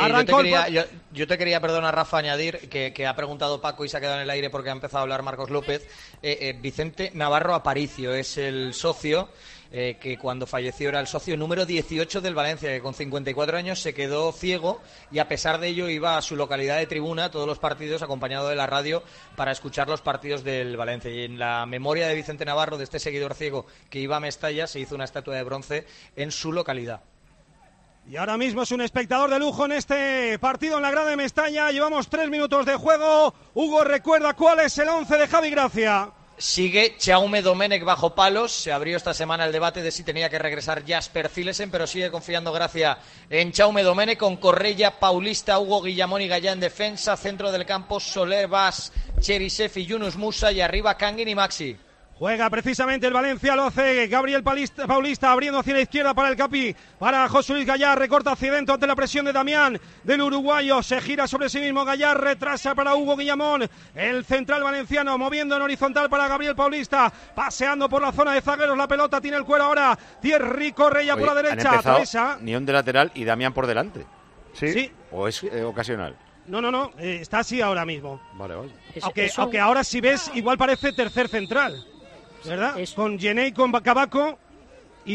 yo te quería, perdona Rafa, añadir que ha preguntado Paco y se ha quedado en el aire porque ha empezado a hablar Marcos López. Vicente Navarro Aparicio es el socio, que cuando falleció era el socio número 18 del Valencia, que con 54 años se quedó ciego y a pesar de ello iba a su localidad de tribuna todos los partidos acompañado de la radio para escuchar los partidos del Valencia. Y en la memoria de Vicente Navarro, de este seguidor ciego que iba a Mestalla, se hizo una estatua de bronce en su localidad. Y ahora mismo es un espectador de lujo en este partido en la grada de Mestalla. Llevamos 3 minutos de juego. Hugo, recuerda cuál es el 11 de Javi Gracia. Sigue Jaume Domènech bajo palos. Se abrió esta semana el debate de si tenía que regresar Jasper Cillesen, pero sigue confiando Gracia en Jaume Domènech, con Correia, Paulista, Hugo Guillamón y Gallá en defensa. Centro del campo, Soler, Bas, Cherisev y Yunus Musa, y arriba Kangin y Maxi. Juega precisamente el Valencia, lo hace Gabriel Paulista abriendo hacia la izquierda para el Capi, para José Luis Gallar, recorta hacia dentro ante la presión de Damián, del uruguayo, se gira sobre sí mismo Gallar, retrasa para Hugo Guillamón, el central valenciano moviendo en horizontal para Gabriel Paulista, paseando por la zona de zagueros, la pelota tiene el cuero ahora, Thierry Correia por la derecha, atraviesa. Nión de lateral y Damián por delante. Sí. ¿O es ocasional? No, está así ahora mismo. Vale. Aunque ahora si ves, igual parece tercer central. ¿Verdad? Con Jenei, con Cabaco y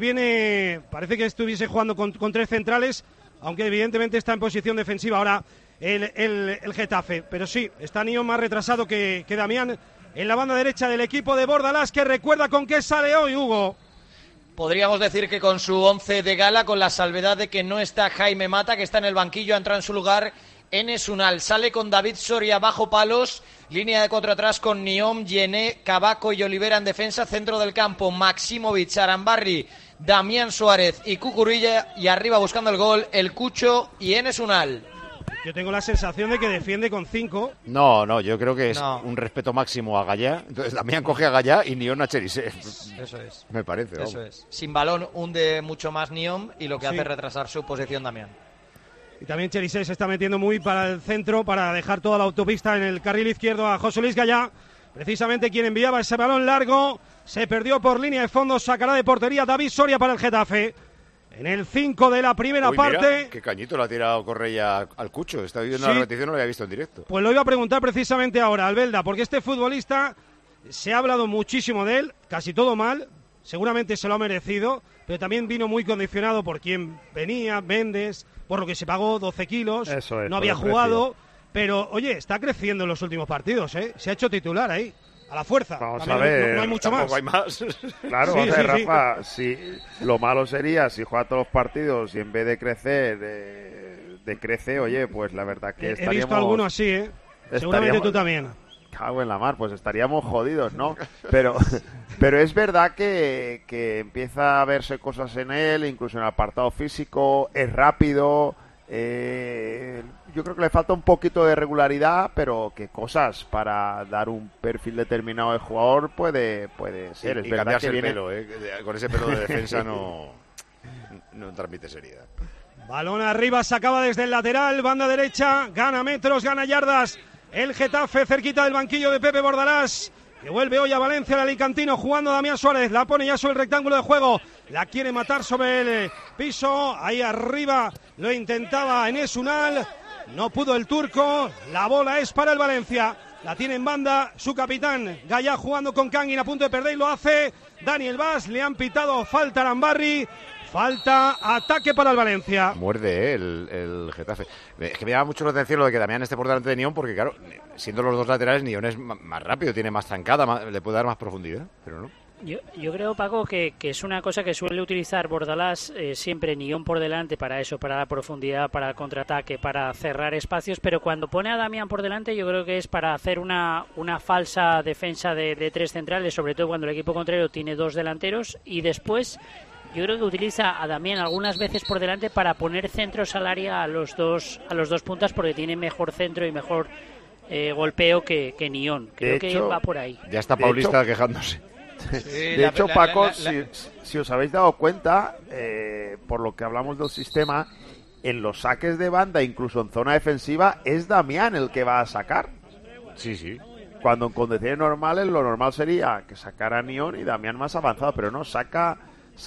viene, parece que estuviese jugando con 3 centrales, aunque evidentemente está en posición defensiva. Ahora, el Getafe. Pero sí, está Nión más retrasado que Damián en la banda derecha del equipo de Bordalás, que recuerda con qué sale hoy, Hugo. Podríamos decir que con su 11 de gala, con la salvedad de que no está Jaime Mata, que está en el banquillo, ha entrado en su lugar Enes Unal. Sale con David Soria bajo palos, línea de 4 atrás con Niom, Yené, Cabaco y Olivera en defensa, centro del campo Maximovic, Arambarri, Damián Suárez y Cucurilla, y arriba buscando el gol el Cucho y Enes Unal. Yo tengo la sensación de que defiende con 5. No, yo creo que es un respeto máximo a Gallá. Entonces Damián coge a Gallá y Nión a Cherisev. Eso es. Me parece. Eso es. Sin balón hunde mucho más Niom y lo que hace retrasar su posición Damián. Y también Cherisev se está metiendo muy para el centro, para dejar toda la autopista en el carril izquierdo a José Luis Gallá. Precisamente quien enviaba ese balón largo. Se perdió por línea de fondo, sacará de portería David Soria para el Getafe. En el 5 de la primera parte. Mira, qué cañito le ha tirado Correia al Cucho. Está viendo la repetición, no lo había visto en directo. Pues lo iba a preguntar precisamente ahora, Albelda, porque este futbolista se ha hablado muchísimo de él, casi todo mal, seguramente se lo ha merecido, pero también vino muy condicionado por quien venía, Méndez, por lo que se pagó 12 kilos, no había jugado, pero oye, está creciendo en los últimos partidos, ¿eh? Se ha hecho titular ahí. A la fuerza. Vamos a ver. No hay mucho más. Hay más. Claro, sí, Rafa, sí. Lo malo sería si juega todos los partidos y en vez de crecer, decrece, oye, pues la verdad que estaríamos... He visto alguno así, ¿eh? Seguramente tú también. Cago en la mar, pues estaríamos jodidos, ¿no? Pero es verdad que empieza a verse cosas en él, incluso en el apartado físico, es rápido... yo creo que le falta un poquito de regularidad, pero que cosas para dar un perfil determinado de jugador puede ser. Es verdad que viene... el pelo, con ese pelo de defensa no transmite seriedad. Balón arriba, sacaba desde el lateral, banda derecha, gana metros, gana yardas. El Getafe cerquita del banquillo de Pepe Bordalás, que vuelve hoy a Valencia, el alicantino, jugando Damián Suárez, la pone ya sobre el rectángulo de juego, la quiere matar sobre el piso, ahí arriba lo intentaba Enes Unal, no pudo el turco, la bola es para el Valencia, la tiene en banda su capitán, Gallá jugando con Kangin a punto de perder y lo hace Daniel Vaz, le han pitado falta a Arambarri. Falta, ataque para el Valencia. Muerde el Getafe. Es que me llama mucho la atención lo de que Damián esté por delante de Nión, porque claro, siendo los dos laterales, Nión es más rápido, tiene más zancada, le puede dar más profundidad, pero no. Yo creo, Paco, que es una cosa que suele utilizar Bordalás siempre Nión por delante para eso, para la profundidad, para el contraataque, para cerrar espacios, pero cuando pone a Damián por delante yo creo que es para hacer una falsa defensa de tres centrales, sobre todo cuando el equipo contrario tiene dos delanteros, y después yo creo que utiliza a Damián algunas veces por delante para poner centros al área a los dos puntas, porque tiene mejor centro y mejor golpeo que Nión. Creo que va por ahí. Ya está Paulista quejándose. Sí, de hecho, Paco, si os habéis dado cuenta, por lo que hablamos del sistema, en los saques de banda, incluso en zona defensiva, es Damián el que va a sacar. Sí. Cuando en condiciones normales, lo normal sería que sacara a Nión y Damián más avanzado, pero no, saca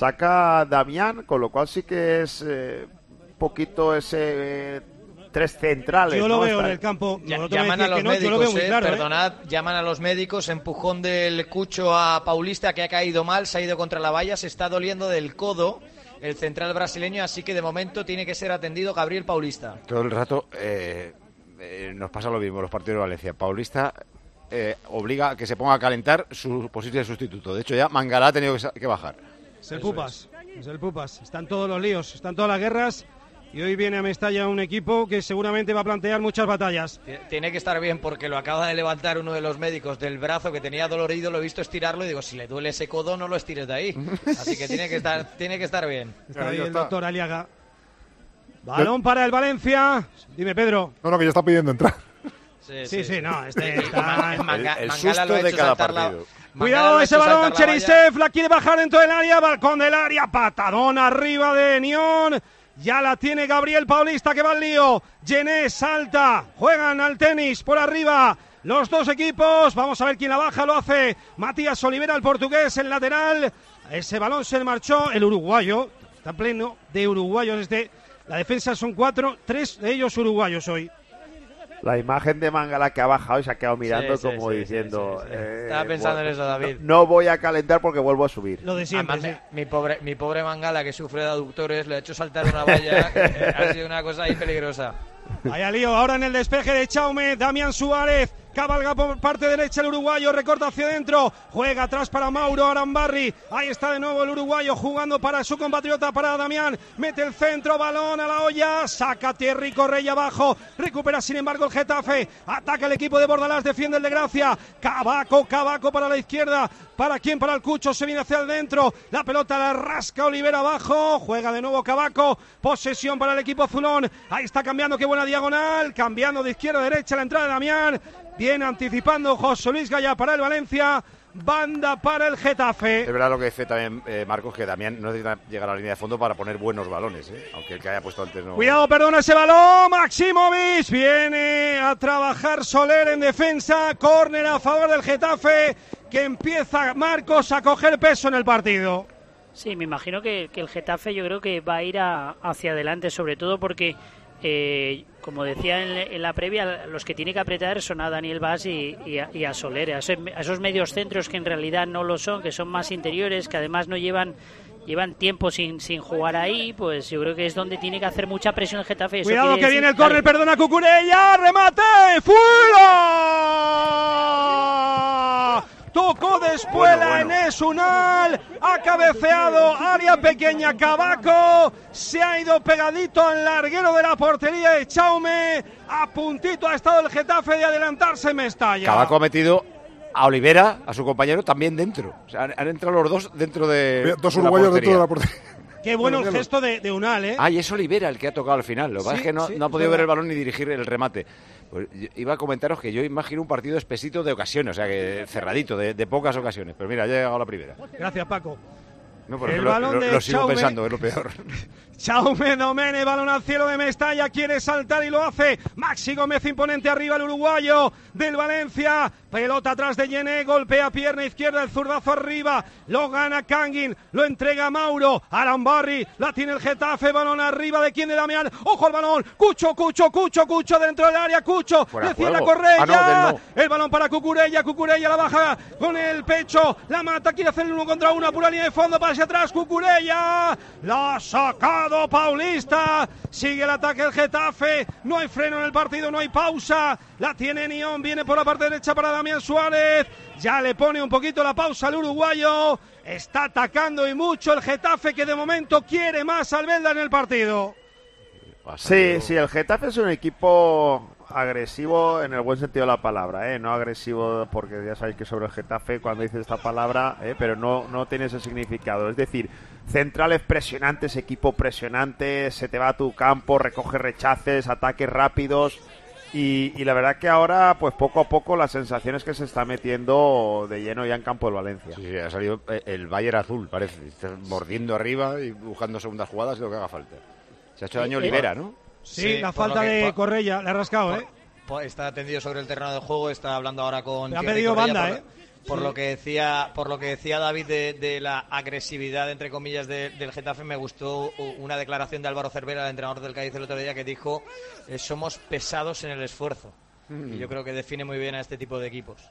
Damián, con lo cual sí que es un poquito ese... tres centrales. Yo lo veo en el campo. Llaman a los médicos, perdonad, llaman a los médicos, empujón del Cucho a Paulista, que ha caído mal, se ha ido contra la valla, se está doliendo del codo el central brasileño, así que de momento tiene que ser atendido Gabriel Paulista. Todo el rato nos pasa lo mismo los partidos de Valencia. Paulista obliga a que se ponga a calentar su posible sustituto. De hecho ya Mangala ha tenido que bajar. Es el Pupas. Están todos los líos, están todas las guerras. Y hoy viene a Mestalla un equipo que seguramente va a plantear muchas batallas. Tiene que estar bien, porque lo acaba de levantar uno de los médicos del brazo, que tenía dolorido, lo he visto estirarlo y digo, si le duele ese codo no lo estires de ahí. Así que tiene que estar bien. Está ahí el doctor Aliaga. Balón para el Valencia. Dime, Pedro. No, que ya está pidiendo entrar. Sí, no, está... el susto de cada partido. Cuidado ese balón, Cherisev la quiere bajar dentro del área, balcón del área, patadón arriba de Nión. Ya la tiene Gabriel Paulista, que va al lío. Yené salta, juegan al tenis por arriba los dos equipos. Vamos a ver quién la baja, lo hace Matías Olivera, el portugués, el lateral. Ese balón se marchó, el uruguayo. Está pleno de uruguayos. La defensa son 4, 3 de ellos uruguayos hoy. La imagen de Mangala que ha bajado y se ha quedado mirando diciendo... Estaba pensando en eso, David. No voy a calentar porque vuelvo a subir. Lo de siempre. Además, mi pobre Mangala, que sufre de aductores, le ha hecho saltar una valla. Ha sido una cosa ahí peligrosa. Vaya lío, ahora en el despeje de Chaume, Damián Suárez. Cabalga por parte derecha el uruguayo, recorta hacia adentro, juega atrás para Mauro Arambarri, ahí está de nuevo el uruguayo jugando para su compatriota, para Damián, mete el centro, balón a la olla, saca Thierry Correia abajo, recupera sin embargo el Getafe, ataca el equipo de Bordalás, defiende el de Gracia, Cavaco para la izquierda, ¿para quién? Para el Cucho, se viene hacia el dentro, la pelota la rasca Olivera abajo, juega de nuevo Cavaco, posesión para el equipo azulón, ahí está cambiando, qué buena diagonal, cambiando de izquierda a derecha la entrada de Damián, viene anticipando José Luis Gaya para el Valencia, banda para el Getafe. Es verdad lo que dice también Marcos, que Damián no necesita llegar a la línea de fondo para poner buenos balones, aunque el que haya puesto antes no... Cuidado, perdona ese balón, Maximovic, viene a trabajar Soler en defensa, córner a favor del Getafe, que empieza Marcos a coger peso en el partido. Sí, me imagino que el Getafe yo creo que va a ir hacia adelante, sobre todo porque... como decía en la previa, los que tiene que apretar son a Daniel Vaz y a Soler, a esos medios centros que en realidad no lo son, que son más interiores, que además no llevan tiempo sin jugar ahí, pues yo creo que es donde tiene que hacer mucha presión el Getafe. Cuidado que viene el córner, perdona Cucurella, remate, fuera. Tocó de espuela Enes Unal, ha cabeceado, área pequeña Cavaco, se ha ido pegadito al larguero de la portería de Chaume, a puntito ha estado el Getafe de adelantarse en Mestalla. Cavaco ha metido a Olivera, a su compañero, también dentro. O sea, han entrado los dos dentro de dos uruguayos dentro de la portería. Qué bueno el gesto de Unal, ¿eh? Y es Olivera el que ha tocado al final. Lo que pasa es que no ha podido ver el balón ni dirigir el remate. Pues iba a comentaros que yo imagino un partido espesito de ocasiones, o sea, que cerradito, de pocas ocasiones. Pero mira, ya ha llegado la primera. Gracias, Paco. No, por el balón lo sigo Chaume, pensando, es lo peor. Chaume Domene, balón al cielo de Mestalla, quiere saltar y lo hace. Maxi Gómez imponente arriba, el uruguayo del Valencia. Pelota atrás de Yené, golpea pierna izquierda, el zurdazo arriba. Lo gana Kangin, lo entrega Mauro. Arambarri, la tiene el Getafe, balón arriba de quién, de Damián. Ojo al balón, Cucho dentro del área, Cucho. Decide la Correia. El balón para Cucurella la baja con el pecho, la mata, quiere hacer el 1 contra 1, pura línea de fondo, para hacia atrás, Cucurella. La ha sacado Paulista. Sigue el ataque del Getafe. No hay freno en el partido, no hay pausa. La tiene Nión, viene por la parte derecha para Damián Suárez. Ya le pone un poquito la pausa al uruguayo. Está atacando y mucho el Getafe, que de momento quiere más Albelda en el partido. Sí, el Getafe es un equipo agresivo en el buen sentido de la palabra, no agresivo porque ya sabéis que sobre el Getafe cuando dices esta palabra, pero no tiene ese significado. Es decir, centrales presionantes, equipo presionante, se te va a tu campo, recoge rechaces, ataques rápidos. Y la verdad que ahora, pues poco a poco, las sensaciones que se está metiendo de lleno ya en campo del Valencia. Sí, ha salido el Bayern azul, parece. Está mordiendo arriba y buscando segundas jugadas y lo que haga falta. Se ha hecho daño Olivera, ¿no? Sí, la falta de Correia, le ha rascado, Está tendido sobre el terreno de juego, está hablando ahora con... Le ha pedido banda, Por lo que decía David de la agresividad, entre comillas, del Getafe, me gustó una declaración de Álvaro Cervera, el entrenador del Cádiz, el otro día, que dijo: somos pesados en el esfuerzo. Y yo creo que define muy bien a este tipo de equipos.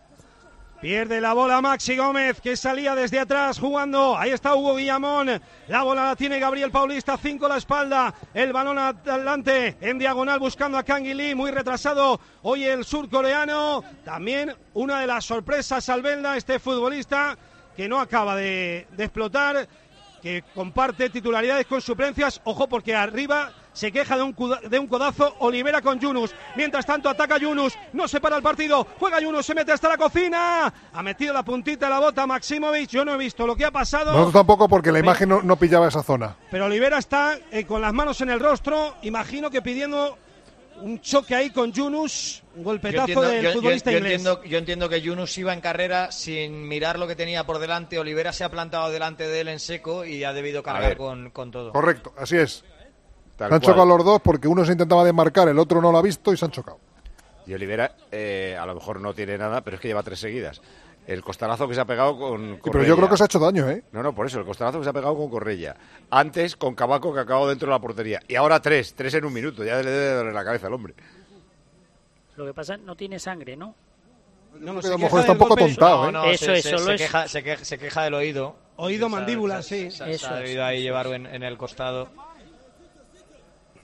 Pierde la bola Maxi Gómez, que salía desde atrás jugando. Ahí está Hugo Guillamón. La bola la tiene Gabriel Paulista, 5 a la espalda. El balón adelante en diagonal buscando a Kang Lee, muy retrasado hoy el surcoreano. También una de las sorpresas Albelda, este futbolista que no acaba de explotar, que comparte titularidades con suplencias. Ojo, porque arriba se queja de un codazo Olivera con Yunus. Mientras tanto ataca Yunus, no se para el partido, juega Yunus, se mete hasta la cocina, ha metido la puntita de la bota Maximovic. Yo no he visto lo que ha pasado. Nosotros tampoco, porque la imagen no pillaba esa zona. Pero Olivera está con las manos en el rostro, imagino que pidiendo un choque ahí con Yunus, un golpetazo del futbolista inglés. Yo entiendo que Yunus iba en carrera sin mirar lo que tenía por delante. Olivera se ha plantado delante de él en seco y ha debido cargar con todo. Correcto, así es. Se han chocado los dos porque uno se intentaba desmarcar, el otro no lo ha visto y se han chocado. Y Olivera a lo mejor no tiene nada, pero es que lleva 3 seguidas. El costalazo que se ha pegado con Correia. Pero yo creo que se ha hecho daño, No, por eso, el costalazo que se ha pegado con Correia. Antes con Cavaco, que ha acabado dentro de la portería. Y ahora 3 en un minuto. Ya le debe doler la cabeza al hombre. Lo que pasa, no tiene sangre, ¿no? No, a lo mejor está un poco tontado, Se queja del oído. Oído, mandíbula, sí. Se ha debido ahí llevar en el costado.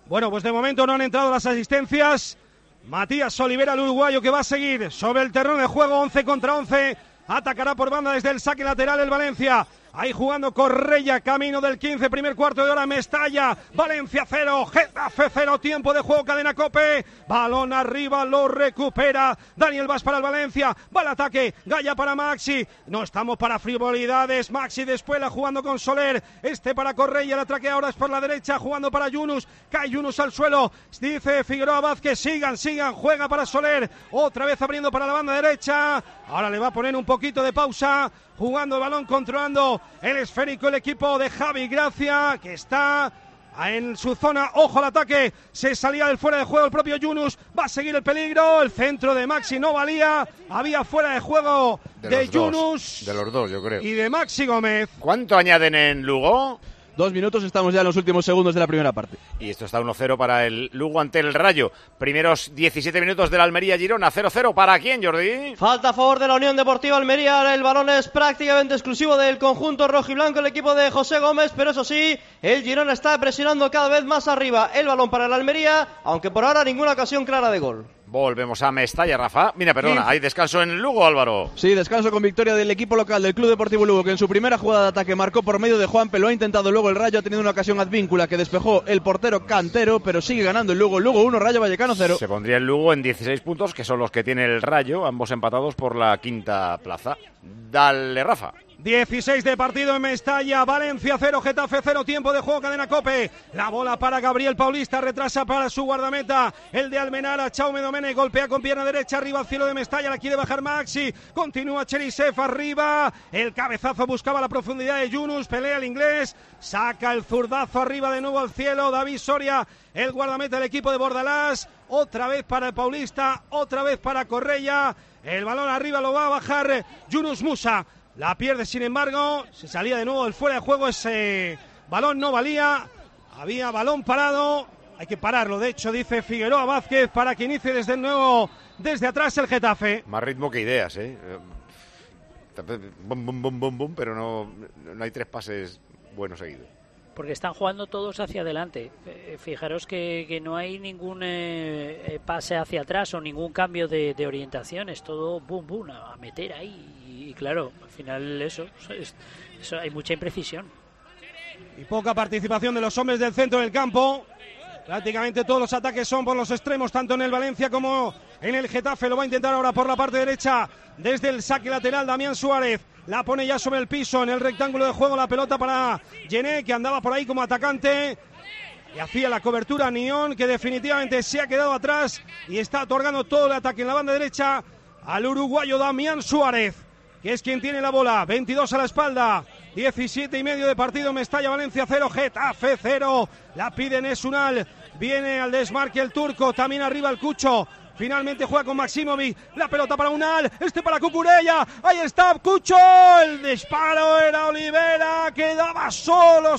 Bueno, pues de momento no han entrado las asistencias. Matías Olivera, el uruguayo, que va a seguir sobre el terreno de juego, 11 contra 11. Atacará por banda desde el saque lateral el Valencia. Ahí jugando Correia, camino del 15, primer cuarto de hora, Mestalla, Valencia 0, Getafe 0, tiempo de juego, Cadena COPE, balón arriba, lo recupera Daniel Vaz para el Valencia, va al ataque, Gaya para Maxi, no estamos para frivolidades, Maxi después la jugando con Soler, para Correia, el ataque ahora es por la derecha, jugando para Yunus, cae Yunus al suelo, dice Figueroa Vázquez, sigan, juega para Soler, otra vez abriendo para la banda derecha, ahora le va a poner un poquito de pausa, jugando el balón, controlando el esférico el equipo de Javi Gracia, que está en su zona. Ojo al ataque, se salía del fuera de juego el propio Yunus, va a seguir el peligro, el centro de Maxi no valía, había fuera de juego de Yunus. De los dos, yo creo. Y de Maxi Gómez. ¿Cuánto añaden en Lugo? 2 minutos, estamos ya en los últimos segundos de la primera parte. Y esto está 1-0 para el Lugo ante el Rayo. Primeros 17 minutos de la Almería-Girona. 0-0. ¿Para quién, Jordi? Falta a favor de la Unión Deportiva Almería. El balón es prácticamente exclusivo del conjunto rojiblanco, el equipo de José Gómez. Pero eso sí, el Girona está presionando cada vez más arriba. El balón para la Almería, aunque por ahora ninguna ocasión clara de gol. Volvemos a Mestalla, Rafa. Mira, perdona, hay descanso en el Lugo, Álvaro. Sí, descanso con victoria del equipo local del Club Deportivo Lugo, que en su primera jugada de ataque marcó por medio de Juanpe. Lo ha intentado luego el Rayo, ha tenido una ocasión advíncula que despejó el portero Cantero, pero sigue ganando el Lugo. Lugo 1, Rayo Vallecano 0. Se pondría el Lugo en 16 puntos, que son los que tiene el Rayo, ambos empatados por la quinta plaza. Dale, Rafa. 16 de partido en Mestalla, Valencia 0, Getafe 0, tiempo de juego, Cadena COPE, la bola para Gabriel Paulista, retrasa para su guardameta, el de Almenara, Chaume Domene, golpea con pierna derecha, arriba al cielo de Mestalla, la quiere bajar Maxi, continúa Cherisef arriba, el cabezazo buscaba la profundidad de Yunus, pelea el inglés, saca el zurdazo arriba de nuevo al cielo, David Soria, el guardameta del equipo de Bordalás, otra vez para el Paulista, otra vez para Correia, el balón arriba lo va a bajar Yunus Musa. La pierde, sin embargo, se salía de nuevo del fuera de juego, ese balón no valía, había balón parado, hay que pararlo, de hecho dice Figueroa Vázquez para que inicie desde atrás el Getafe. Más ritmo que ideas, bum, bum, bum, bum, bum, pero no hay 3 pases buenos seguidos. Porque están jugando todos hacia adelante. Fijaros que no hay ningún pase hacia atrás o ningún cambio de orientación, es todo boom, boom, a meter ahí. Y claro, al final eso hay mucha imprecisión. Y poca participación de los hombres del centro del campo. Prácticamente todos los ataques son por los extremos, tanto en el Valencia como en el Getafe. Lo va a intentar ahora por la parte derecha, desde el saque lateral, Damián Suárez. La pone ya sobre el piso, en el rectángulo de juego, la pelota para Gené, que andaba por ahí como atacante. Y hacía la cobertura Nión, que definitivamente se ha quedado atrás y está otorgando todo el ataque en la banda derecha al uruguayo Damián Suárez, que es quien tiene la bola. 22 a la espalda, 17 y medio de partido. Mestalla, Valencia 0, Getafe 0. La pide Nesunal, viene al desmarque el turco, también arriba el Cucho. Finalmente juega con Maximovic, la pelota para Unal, para Cucurella, ahí está Cucho, el disparo era Olivera, quedaba solo.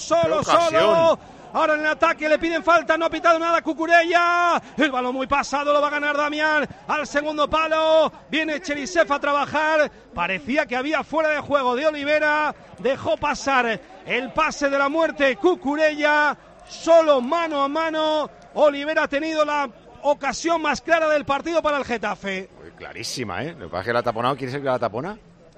Ahora en el ataque le piden falta, no ha pitado nada Cucurella, el balón muy pasado, lo va a ganar Damián, al segundo palo, viene Cherisef a trabajar, parecía que había fuera de juego de Olivera, dejó pasar el pase de la muerte Cucurella, solo mano a mano, Olivera ha tenido la ocasión más clara del partido para el Getafe. Uy, clarísima, ¿eh? Lo que pasa es que la ha taponado. ¿Quién es el que la tapona?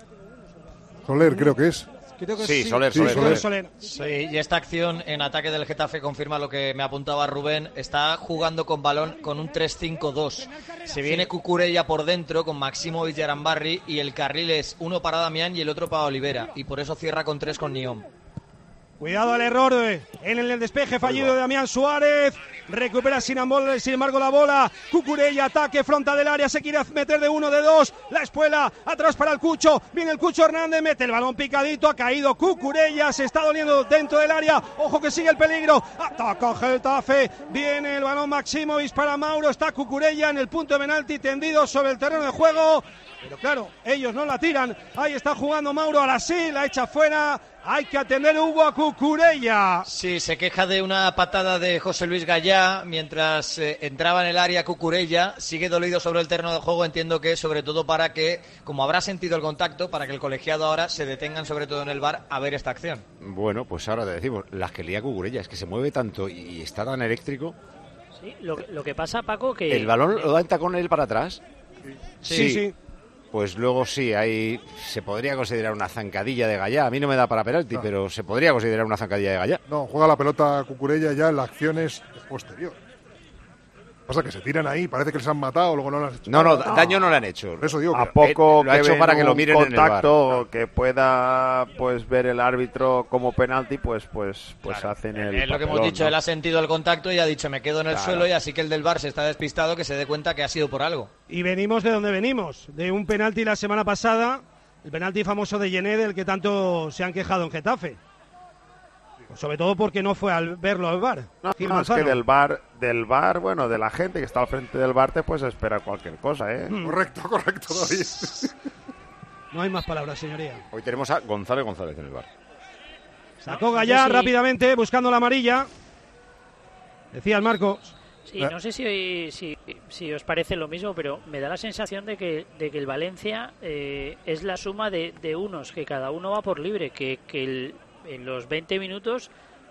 Soler, creo que es. Sí, Soler. Sí, y esta acción en ataque del Getafe confirma lo que me apuntaba Rubén. Está jugando con balón con un 3-5-2. Se viene Cucurella por dentro con Maximovic y Arambarri, y el carril es uno para Damián y el otro para Olivera. Y por eso cierra con 3 con Nión. Cuidado al error en el despeje fallido de Damián Suárez. Recupera sin embargo la bola. Cucurella, ataque, frontal del área. Se quiere meter de 1, de 2. La espuela, atrás para el Cucho. Viene el Cucho Hernández, mete el balón picadito. Ha caído Cucurella, se está doliendo dentro del área. Ojo que sigue el peligro. Ataca Getafe. Viene el balón Maximovic para Mauro. Está Cucurella en el punto de penalti, tendido sobre el terreno de juego. Pero claro, ellos no la tiran. Ahí está jugando Mauro, ahora sí, la echa fuera. Hay que atender Hugo a Cucurella. Sí, se queja de una patada de José Luis Gallá mientras entraba en el área Cucurella. Sigue dolido sobre el terreno de juego. Entiendo que sobre todo para que, como habrá sentido el contacto, para que el colegiado ahora se detengan sobre todo en el VAR a ver esta acción. Bueno, pues ahora te decimos, las que lía Cucurella, es que se mueve tanto y está tan eléctrico. Sí, lo que pasa, Paco, que... ¿El balón lo da con él para atrás? Sí. Pues luego sí, ahí se podría considerar una zancadilla de Gallá. A mí no me da para penalti, pero se podría considerar una zancadilla de Gallá. No, juega la pelota Cucurella ya en la acción es posterior. Pasa que se tiran ahí, parece que les han matado, luego no les han hecho No, daño no le han hecho. Por eso digo a poco lo ha hecho para que lo miren contacto en el VAR. Que pueda pues ver el árbitro como penalti, pues hacen el es lo que hemos papelón, dicho, ¿no? él ha sentido el contacto y ha dicho me quedo en el Claro. suelo, y así que el del VAR se está despistado, que se dé cuenta que ha sido por algo. Y venimos de donde venimos, de un penalti la semana pasada, el penalti famoso de Yené, del que tanto se han quejado en Getafe. Sobre todo porque no fue al verlo al VAR. No, Gil es Manzano. que del bar, bueno, de la gente que está al frente del bar te puedes esperar cualquier cosa, ¿eh? Correcto, David. No hay más palabras, señoría. Hoy tenemos a González en el VAR. Sacó Gallá rápidamente, buscando la amarilla. Decía el Marco. Sí, no sé si os parece lo mismo, pero me da la sensación de que el Valencia es la suma de unos, que cada uno va por libre, que en los 20 minutos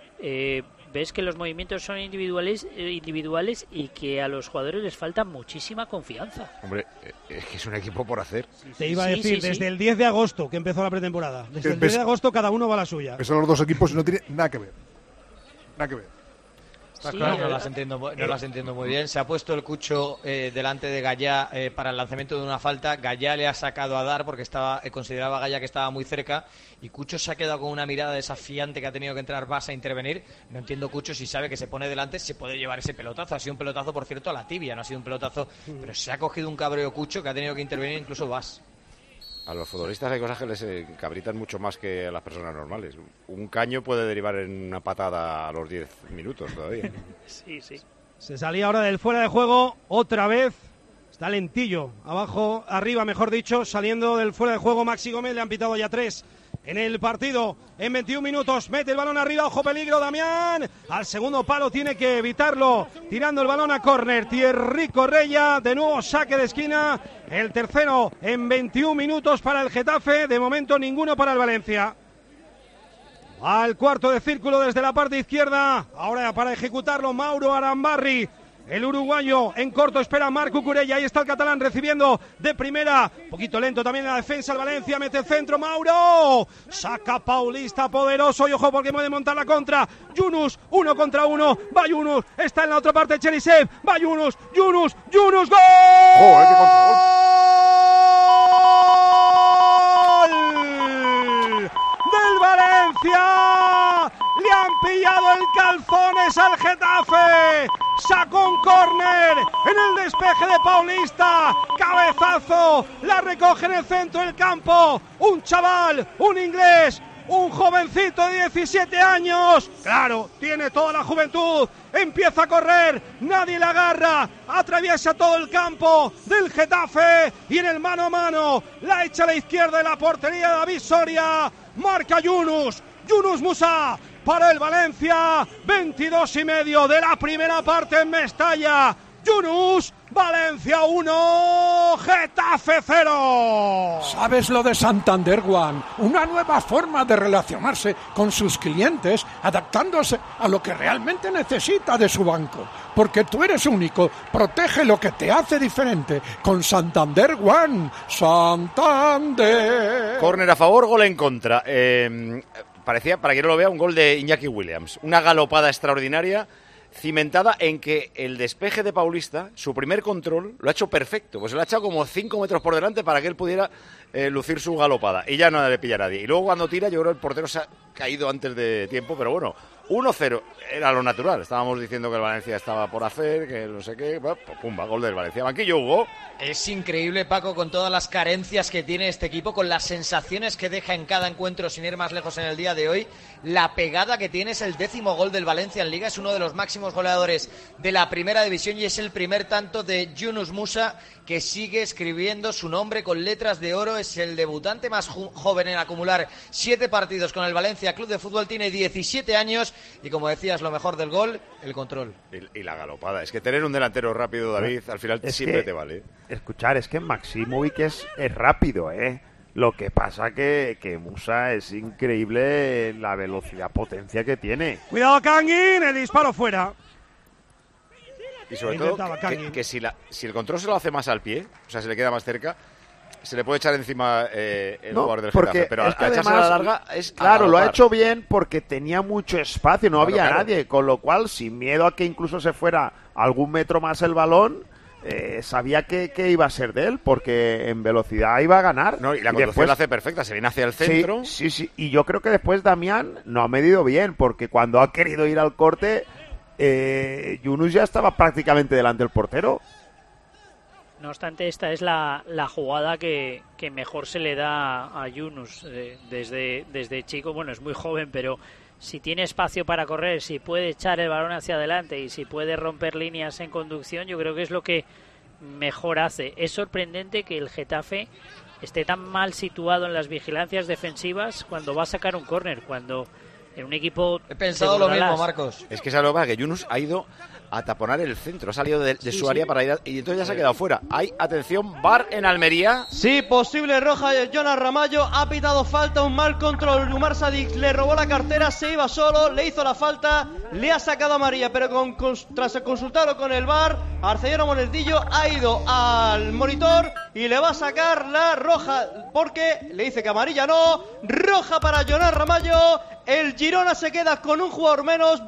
ves que los movimientos son individuales y que a los jugadores les falta muchísima confianza. Hombre, es que es un equipo por hacer. Te iba a decir, desde el 10 de agosto que empezó la pretemporada. Desde el 10 de agosto cada uno va a la suya. Esos son los dos equipos y no tiene nada que ver. Nada que ver. Sí, no las entiendo muy bien. Se ha puesto el Cucho delante de Gallá para el lanzamiento de una falta. Gallá le ha sacado a dar porque consideraba Gallá que estaba muy cerca, y Cucho se ha quedado con una mirada desafiante, que ha tenido que entrar Bas a intervenir. No entiendo Cucho si sabe que se pone delante, se puede llevar ese pelotazo. Ha sido un pelotazo, por cierto, a la tibia, no ha sido un pelotazo, pero se ha cogido un cabreo Cucho que ha tenido que intervenir incluso Bas. A los futbolistas hay cosas que les cabritan mucho más que a las personas normales. Un caño puede derivar en una patada a los 10 minutos todavía. Sí. Se salía ahora del fuera de juego otra vez. Está lentillo. Arriba, mejor dicho, saliendo del fuera de juego Maxi Gómez. Le han pitado ya 3 en el partido. En 21 minutos mete el balón arriba. Ojo peligro, Damián. Al segundo palo tiene que evitarlo. Tirando el balón a córner. Thierry Correia. De nuevo saque de esquina. El tercero en 21 minutos para el Getafe. De momento ninguno para el Valencia. Al cuarto de círculo desde la parte izquierda. Ahora para ejecutarlo Mauro Arambarri. El uruguayo en corto espera a Marc Cucurella. Ahí está el catalán recibiendo de primera. Poquito lento también la defensa. El Valencia mete el centro. Mauro. Saca Paulista poderoso. Y ojo porque puede montar la contra. Yunus, 1 contra 1. Va Yunus. Está en la otra parte Cherisev. Va Yunus. ¡Gol! ¡Joder, qué ¡Gol! ¡Del Valencia! ¡Le han pillado el calzones al Getafe! Sacó un córner en el despeje de Paulista. Cabezazo. La recoge en el centro del campo. Un chaval, un inglés, un jovencito de 17 años. Claro, tiene toda la juventud. Empieza a correr. Nadie la agarra. Atraviesa todo el campo del Getafe. Y en el mano a mano la echa a la izquierda de la portería de David Soria. Marca Yunus Musa. Para el Valencia, 22:30 de la primera parte en Mestalla. Yunus, Valencia 1, Getafe 0. ¿Sabes lo de Santander One? Una nueva forma de relacionarse con sus clientes, adaptándose a lo que realmente necesita de su banco. Porque tú eres único, protege lo que te hace diferente con Santander One. Santander. Córner a favor, gol en contra. Parecía, para quien no lo vea, un gol de Iñaki Williams. Una galopada extraordinaria, cimentada en que el despeje de Paulista, su primer control, lo ha hecho perfecto. Pues se lo ha echado como 5 metros por delante para que él pudiera lucir su galopada. Y ya no le pilla a nadie. Y luego cuando tira, yo creo que el portero se ha caído antes de tiempo, pero bueno, 1-0 era lo natural. Estábamos diciendo que el Valencia estaba por hacer, que no sé qué. Pues, pumba, gol del Valencia. Banquillo, Hugo. Es increíble, Paco, con todas las carencias que tiene este equipo, con las sensaciones que deja en cada encuentro, sin ir más lejos en el día de hoy. La pegada que tiene es el 10º gol del Valencia en Liga. Es uno de los máximos goleadores de la primera división y es el primer tanto de Yunus Musa, que sigue escribiendo su nombre con letras de oro. Es el debutante más joven en acumular 7 partidos con el Valencia Club de Fútbol. Tiene 17 años y, como decías, lo mejor del gol, el control. Y la galopada. Es que tener un delantero rápido, David, al final siempre te vale. Escuchar, es que Maximovic es rápido, ¿eh? Lo que pasa que Musa es increíble la velocidad, potencia que tiene. Cuidado, Kangin, el disparo fuera. Y sobre todo, que si el control se lo hace más al pie, o sea, se le queda más cerca, se le puede echar encima el jugador del Getafe, pero es que al echarse a la larga es claro, lo ha hecho bien porque tenía mucho espacio, no había nadie, con lo cual, sin miedo a que incluso se fuera algún metro más el balón, sabía que iba a ser de él, porque en velocidad iba a ganar. No, y la conducción la hace perfecta, se viene hacia el centro. Sí, y yo creo que después Damián no ha medido bien, porque cuando ha querido ir al corte, Yunus ya estaba prácticamente delante del portero. No obstante, esta es la jugada que mejor se le da a Yunus desde chico. Bueno, es muy joven, pero si tiene espacio para correr, si puede echar el balón hacia adelante y si puede romper líneas en conducción, yo creo que es lo que mejor hace. Es sorprendente que el Getafe esté tan mal situado en las vigilancias defensivas cuando va a sacar un córner, cuando en un equipo... He pensado lo mismo, Marcos. Es que esa loca que Yunus ha ido a taponar el centro, ha salido de su área para ir y entonces ya se ha quedado fuera. Hay, atención, VAR en Almería. Sí, posible roja de Jonas Ramallo, ha pitado falta, un mal control. Umar Sadik le robó la cartera, se iba solo, le hizo la falta, le ha sacado amarilla, pero tras consultarlo con el VAR, Arcellano Monedillo ha ido al monitor y le va a sacar la roja, porque le dice que amarilla no, roja para Jonas Ramallo. El Girona se queda con un jugador menos,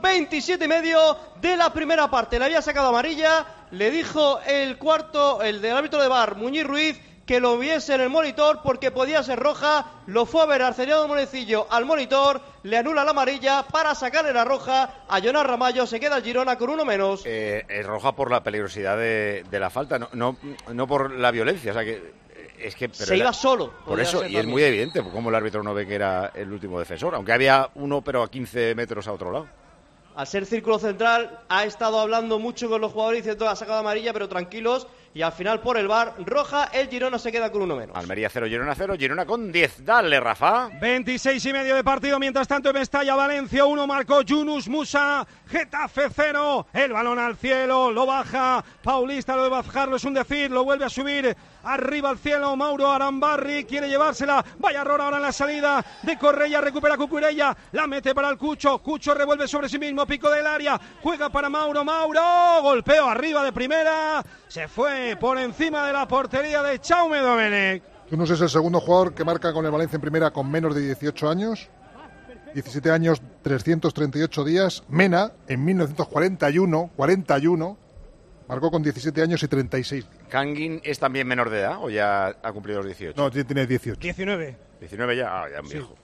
27,5 de la primera parte. Le había sacado amarilla, le dijo el del árbitro de VAR, Muñiz Ruiz, que lo viese en el monitor porque podía ser roja. Lo fue a ver Arcellano Monedillo al monitor, le anula la amarilla para sacarle la roja a Jonas Ramallo. Se queda el Girona con uno menos. Es roja por la peligrosidad de la falta, no por la violencia, o sea que... Es que, se iba solo. Por eso, y es muy evidente como el árbitro no ve que era el último defensor, aunque había uno, pero a 15 metros a otro lado. Al ser círculo central, ha estado hablando mucho con los jugadores diciendo ha sacado amarilla, pero tranquilos. Y al final, por el VAR, roja, el Girona se queda con uno menos. Almería 0, Girona 0, Girona con 10. Dale, Rafa. 26,5 de partido. Mientras tanto, en Mestalla, Valencia 1, marcó Yunus Musa. Getafe 0. El balón al cielo, lo baja. Paulista, lo de bajarlo es un decir, lo vuelve a subir. Arriba al cielo, Mauro Arambarri quiere llevársela. Vaya error ahora en la salida de Correia. Recupera Cucurella, la mete para el Cucho. Cucho revuelve sobre sí mismo, pico del área. Juega para Mauro. Golpeo arriba de primera. Se fue por encima de la portería de Jaume Domenech. Yunus es el segundo jugador que marca con el Valencia en primera con menos de 18 años. 17 años, 338 días. Mena, en 1941, marcó con 17 años y 36. ¿Kangin es también menor de edad o ya ha cumplido los 18? No, tiene 18. 19. 19 ya, ya es viejo.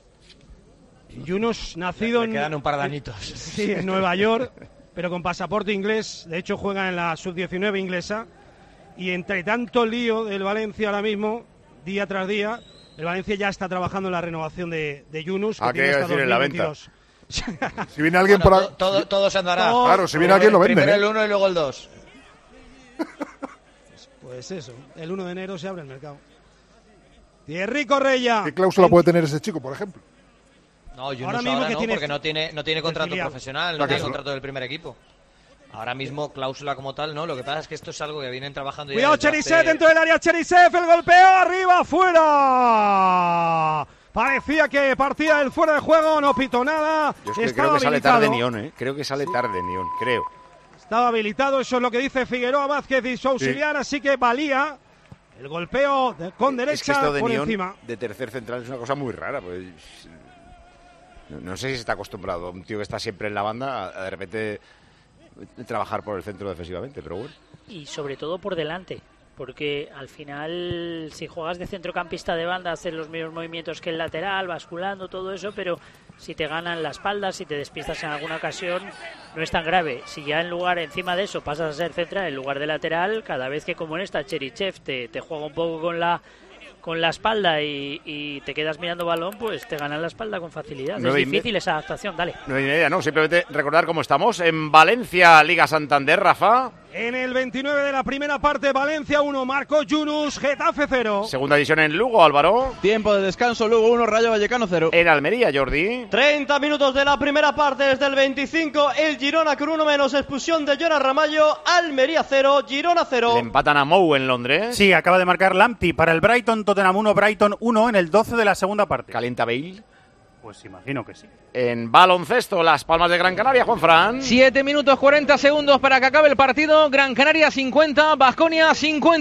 Yunus, nacido Le quedan un par de añitos. Sí, en Nueva York, pero con pasaporte inglés. De hecho, juega en la sub-19 inglesa. Y entre tanto lío del Valencia ahora mismo, día tras día, el Valencia ya está trabajando en la renovación de Yunus. Que tiene hasta 2022. En la venta. Si viene alguien todo se andará. Claro, si viene alguien lo venden. Primero el 1 y luego el 2. Pues eso, el 1 de enero se abre el mercado. Thierry Correia. ¿Qué cláusula puede tener ese chico, por ejemplo? No, Yunus ahora no, porque no tiene contrato profesional, no tiene contrato del primer equipo. Ahora mismo cláusula como tal, no. Lo que pasa es que esto es algo que vienen trabajando. Cuidado, Cherisev dentro del área. Cherisev, el golpeo arriba, fuera. Parecía que partía del fuera de juego, no pitó nada. Yo creo que sale tarde Nión, Creo que sale tarde Nión, creo. Estaba habilitado, eso es lo que dice Figueroa Vázquez y su auxiliar, así que valía el golpeo con derecha esto de por Nión, encima. De tercer central es una cosa muy rara, pues no sé si se está acostumbrado un tío que está siempre en la banda a de repente trabajar por el centro defensivamente, pero bueno. Y sobre todo por delante, porque al final si juegas de centrocampista de banda haces los mismos movimientos que el lateral, basculando, todo eso, pero si te ganan la espalda, si te despistas en alguna ocasión, no es tan grave. Si ya encima de eso pasas a ser central en lugar de lateral, cada vez que como en esta Cherisev te juega un poco con la espalda y te quedas mirando balón, pues te ganan la espalda con facilidad. Es difícil esa adaptación, dale. 9:30, no, simplemente recordar cómo estamos en Valencia, Liga Santander, Rafa. En el 29 de la primera parte, Valencia 1, marcó Yunus, Getafe 0. Segunda división en Lugo, Álvaro. Tiempo de descanso, Lugo 1, Rayo Vallecano 0. En Almería, Jordi. 30 minutos de la primera parte, desde el 25, el Girona con uno menos, expulsión de Jonas Ramallo, Almería 0, Girona 0. Le empatan a Mou en Londres. Sí, acaba de marcar Lamptey para el Brighton, Tottenham 1, Brighton 1 en el 12 de la segunda parte. Calienta Bale. Pues imagino que sí. En baloncesto, Las Palmas de Gran Canaria, Juanfran. 7 minutos 40 segundos para que acabe el partido. Gran Canaria 50, Baskonia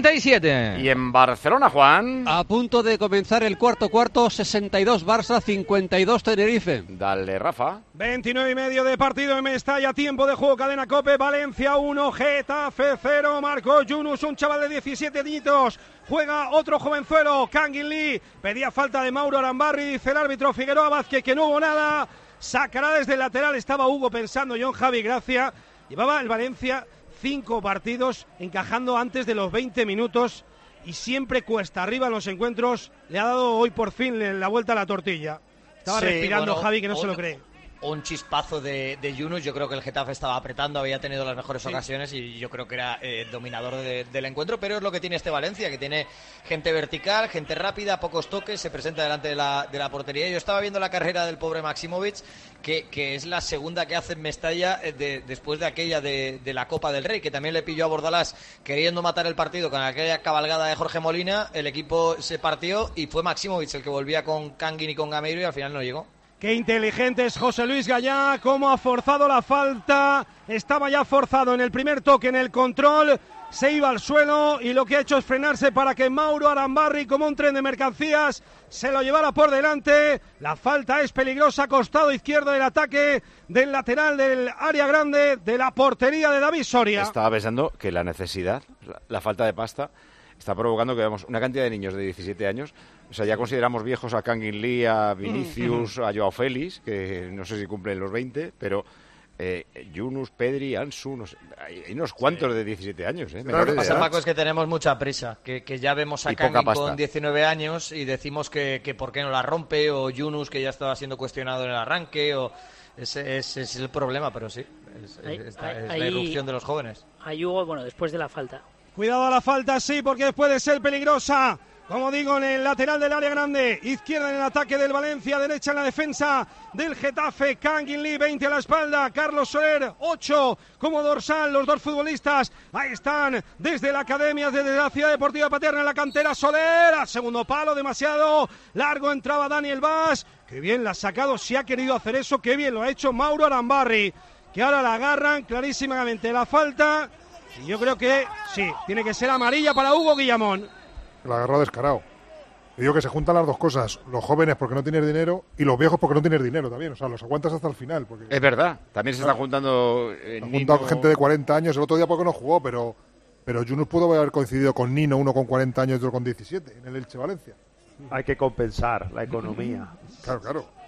57. Y en Barcelona, Juan. A punto de comenzar el cuarto, 62 Barça, 52 Tenerife. Dale, Rafa. 29:30 de partido en Mestalla, tiempo de juego, cadena COPE, Valencia 1, Getafe 0, marcó Yunus, un chaval de 17 añitos. Juega otro jovenzuelo, Kangin Lee, pedía falta de Mauro Arambarri, dice el árbitro Figueroa Vázquez que no hubo nada, sacará desde el lateral, estaba Hugo pensando, John Javi Gracia, llevaba el Valencia 5 partidos encajando antes de los 20 minutos y siempre cuesta arriba en los encuentros, le ha dado hoy por fin la vuelta a la tortilla, estaba respirando Javi que no se lo cree. Un chispazo de Yunus, yo creo que el Getafe estaba apretando, había tenido las mejores ocasiones y yo creo que era dominador del encuentro, pero es lo que tiene este Valencia, que tiene gente vertical, gente rápida, pocos toques, se presenta delante de la portería. Yo estaba viendo la carrera del pobre Maximovic, que es la segunda que hace en Mestalla después de aquella de la Copa del Rey, que también le pilló a Bordalás queriendo matar el partido con aquella cabalgada de Jorge Molina, el equipo se partió y fue Maximovic el que volvía con Kangin y con Gameiro y al final no llegó. Qué inteligente es José Luis Gallá, cómo ha forzado la falta, estaba ya forzado en el primer toque, en el control, se iba al suelo y lo que ha hecho es frenarse para que Mauro Arambarri, como un tren de mercancías, se lo llevara por delante. La falta es peligrosa, costado izquierdo del ataque del lateral del área grande de la portería de David Soria. Estaba pensando que la necesidad, la falta de pasta, está provocando que veamos una cantidad de niños de 17 años. O sea, ya consideramos viejos a Kangin Lee, a Vinicius, a Joao Félix, que no sé si cumplen los 20, pero Yunus, Pedri, Ansu, no sé, hay unos cuantos de 17 años. Lo que pasa, Paco, es que tenemos mucha prisa, que ya vemos a Kangin con 19 años y decimos que por qué no la rompe, o Yunus, que ya estaba siendo cuestionado en el arranque, o ese es el problema, pero sí, es la irrupción de los jóvenes. Hay Hugo, bueno, después de la falta. Cuidado a la falta, sí, porque puede ser peligrosa. Como digo, en el lateral del área grande, izquierda en el ataque del Valencia, derecha en la defensa del Getafe, Kangin Lee, 20 a la espalda, Carlos Soler, 8 como dorsal, los dos futbolistas, ahí están, desde la academia, desde la Ciudad Deportiva Paterna, en la cantera, Soler, a segundo palo, demasiado largo, entraba Daniel Vaz, qué bien la ha sacado, si ha querido hacer eso, qué bien lo ha hecho Mauro Arambarri, que ahora la agarran clarísimamente la falta, y yo creo que sí, tiene que ser amarilla para Hugo Guillamón. La agarró descarado. Y digo que se juntan las dos cosas, los jóvenes porque no tienes dinero y los viejos porque no tienes dinero también, o sea, los aguantas hasta el final. Porque, es verdad, también se está juntando juntado gente de 40 años, el otro día porque no jugó, pero Yunus pudo haber coincidido con Nino, uno con 40 años y otro con 17, en el Elche Valencia. Hay que compensar la economía. Claro.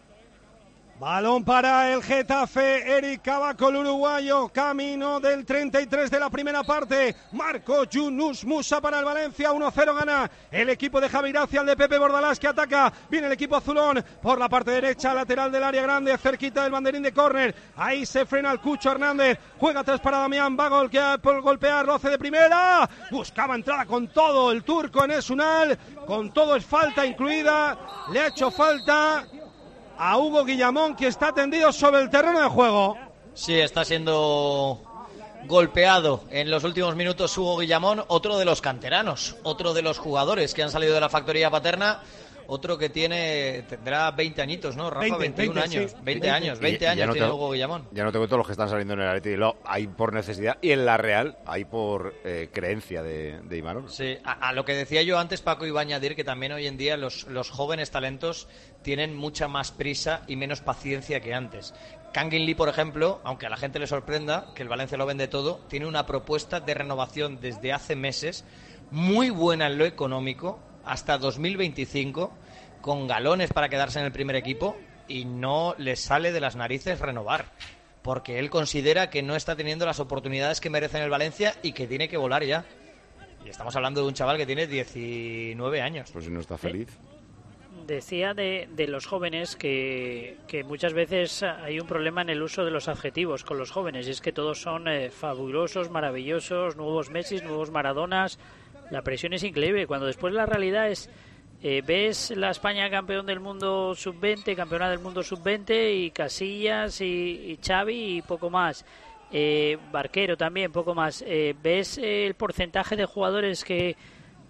Balón para el Getafe, Eric Cavaco, el uruguayo, camino del 33 de la primera parte, marcó Yunus Musa para el Valencia, 1-0 gana el equipo de Javi Gracia, el de Pepe Bordalás que ataca, viene el equipo azulón por la parte derecha, lateral del área grande, cerquita del banderín de córner, ahí se frena el Cucho Hernández, juega atrás para Damián, va a golpear, lo hace de primera, buscaba entrada con todo el turco en Esunal, con todo es falta incluida, le ha hecho falta a Hugo Guillamón, que está tendido sobre el terreno de juego. Sí, está siendo golpeado en los últimos minutos Hugo Guillamón, otro de los canteranos, otro de los jugadores que han salido de la factoría paterna, otro que tendrá 20 añitos, ¿no, Rafa? 21 años, sí. 20 años tiene Hugo Guillamón. Ya no tengo todos los que están saliendo en el Atleti, hay por necesidad y en la Real hay por creencia de Imanol. Sí, a lo que decía yo antes, Paco, iba a añadir que también hoy en día los jóvenes talentos tienen mucha más prisa y menos paciencia que antes. Kangin Lee, por ejemplo, aunque a la gente le sorprenda, que el Valencia lo vende todo, tiene una propuesta de renovación desde hace meses muy buena en lo económico, hasta 2025, con galones para quedarse en el primer equipo, y no le sale de las narices renovar, porque él considera que no está teniendo las oportunidades que merece en el Valencia y que tiene que volar ya. Y estamos hablando de un chaval que tiene 19 años. Pues si no está feliz. Decía de los jóvenes que muchas veces hay un problema en el uso de los adjetivos con los jóvenes, y es que todos son fabulosos, maravillosos, nuevos Messi, nuevos Maradonas. La presión es increíble, cuando después la realidad es, ves la España campeón del mundo sub-20, campeona del mundo sub-20, y Casillas y Xavi y poco más, Barquero también, poco más, ves el porcentaje de jugadores que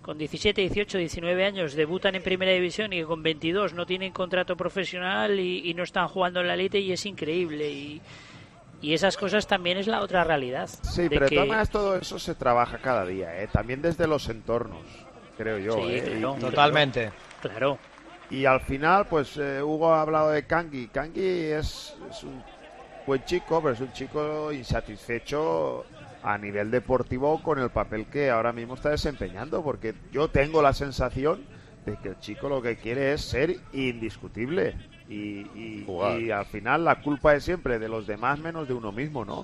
con 17, 18, 19 años debutan en primera división y con 22 no tienen contrato profesional y no están jugando en la elite, y es increíble. Y esas cosas también es la otra realidad. Sí, pero de todas maneras todo eso se trabaja cada día, también desde los entornos, creo yo. Sí, claro. Totalmente. Claro. Y al final, pues Hugo ha hablado de Kangui. Kangui es un buen chico, pero es un chico insatisfecho a nivel deportivo con el papel que ahora mismo está desempeñando, porque yo tengo la sensación de que el chico lo que quiere es ser indiscutible y al final la culpa es siempre de los demás menos de uno mismo, ¿no?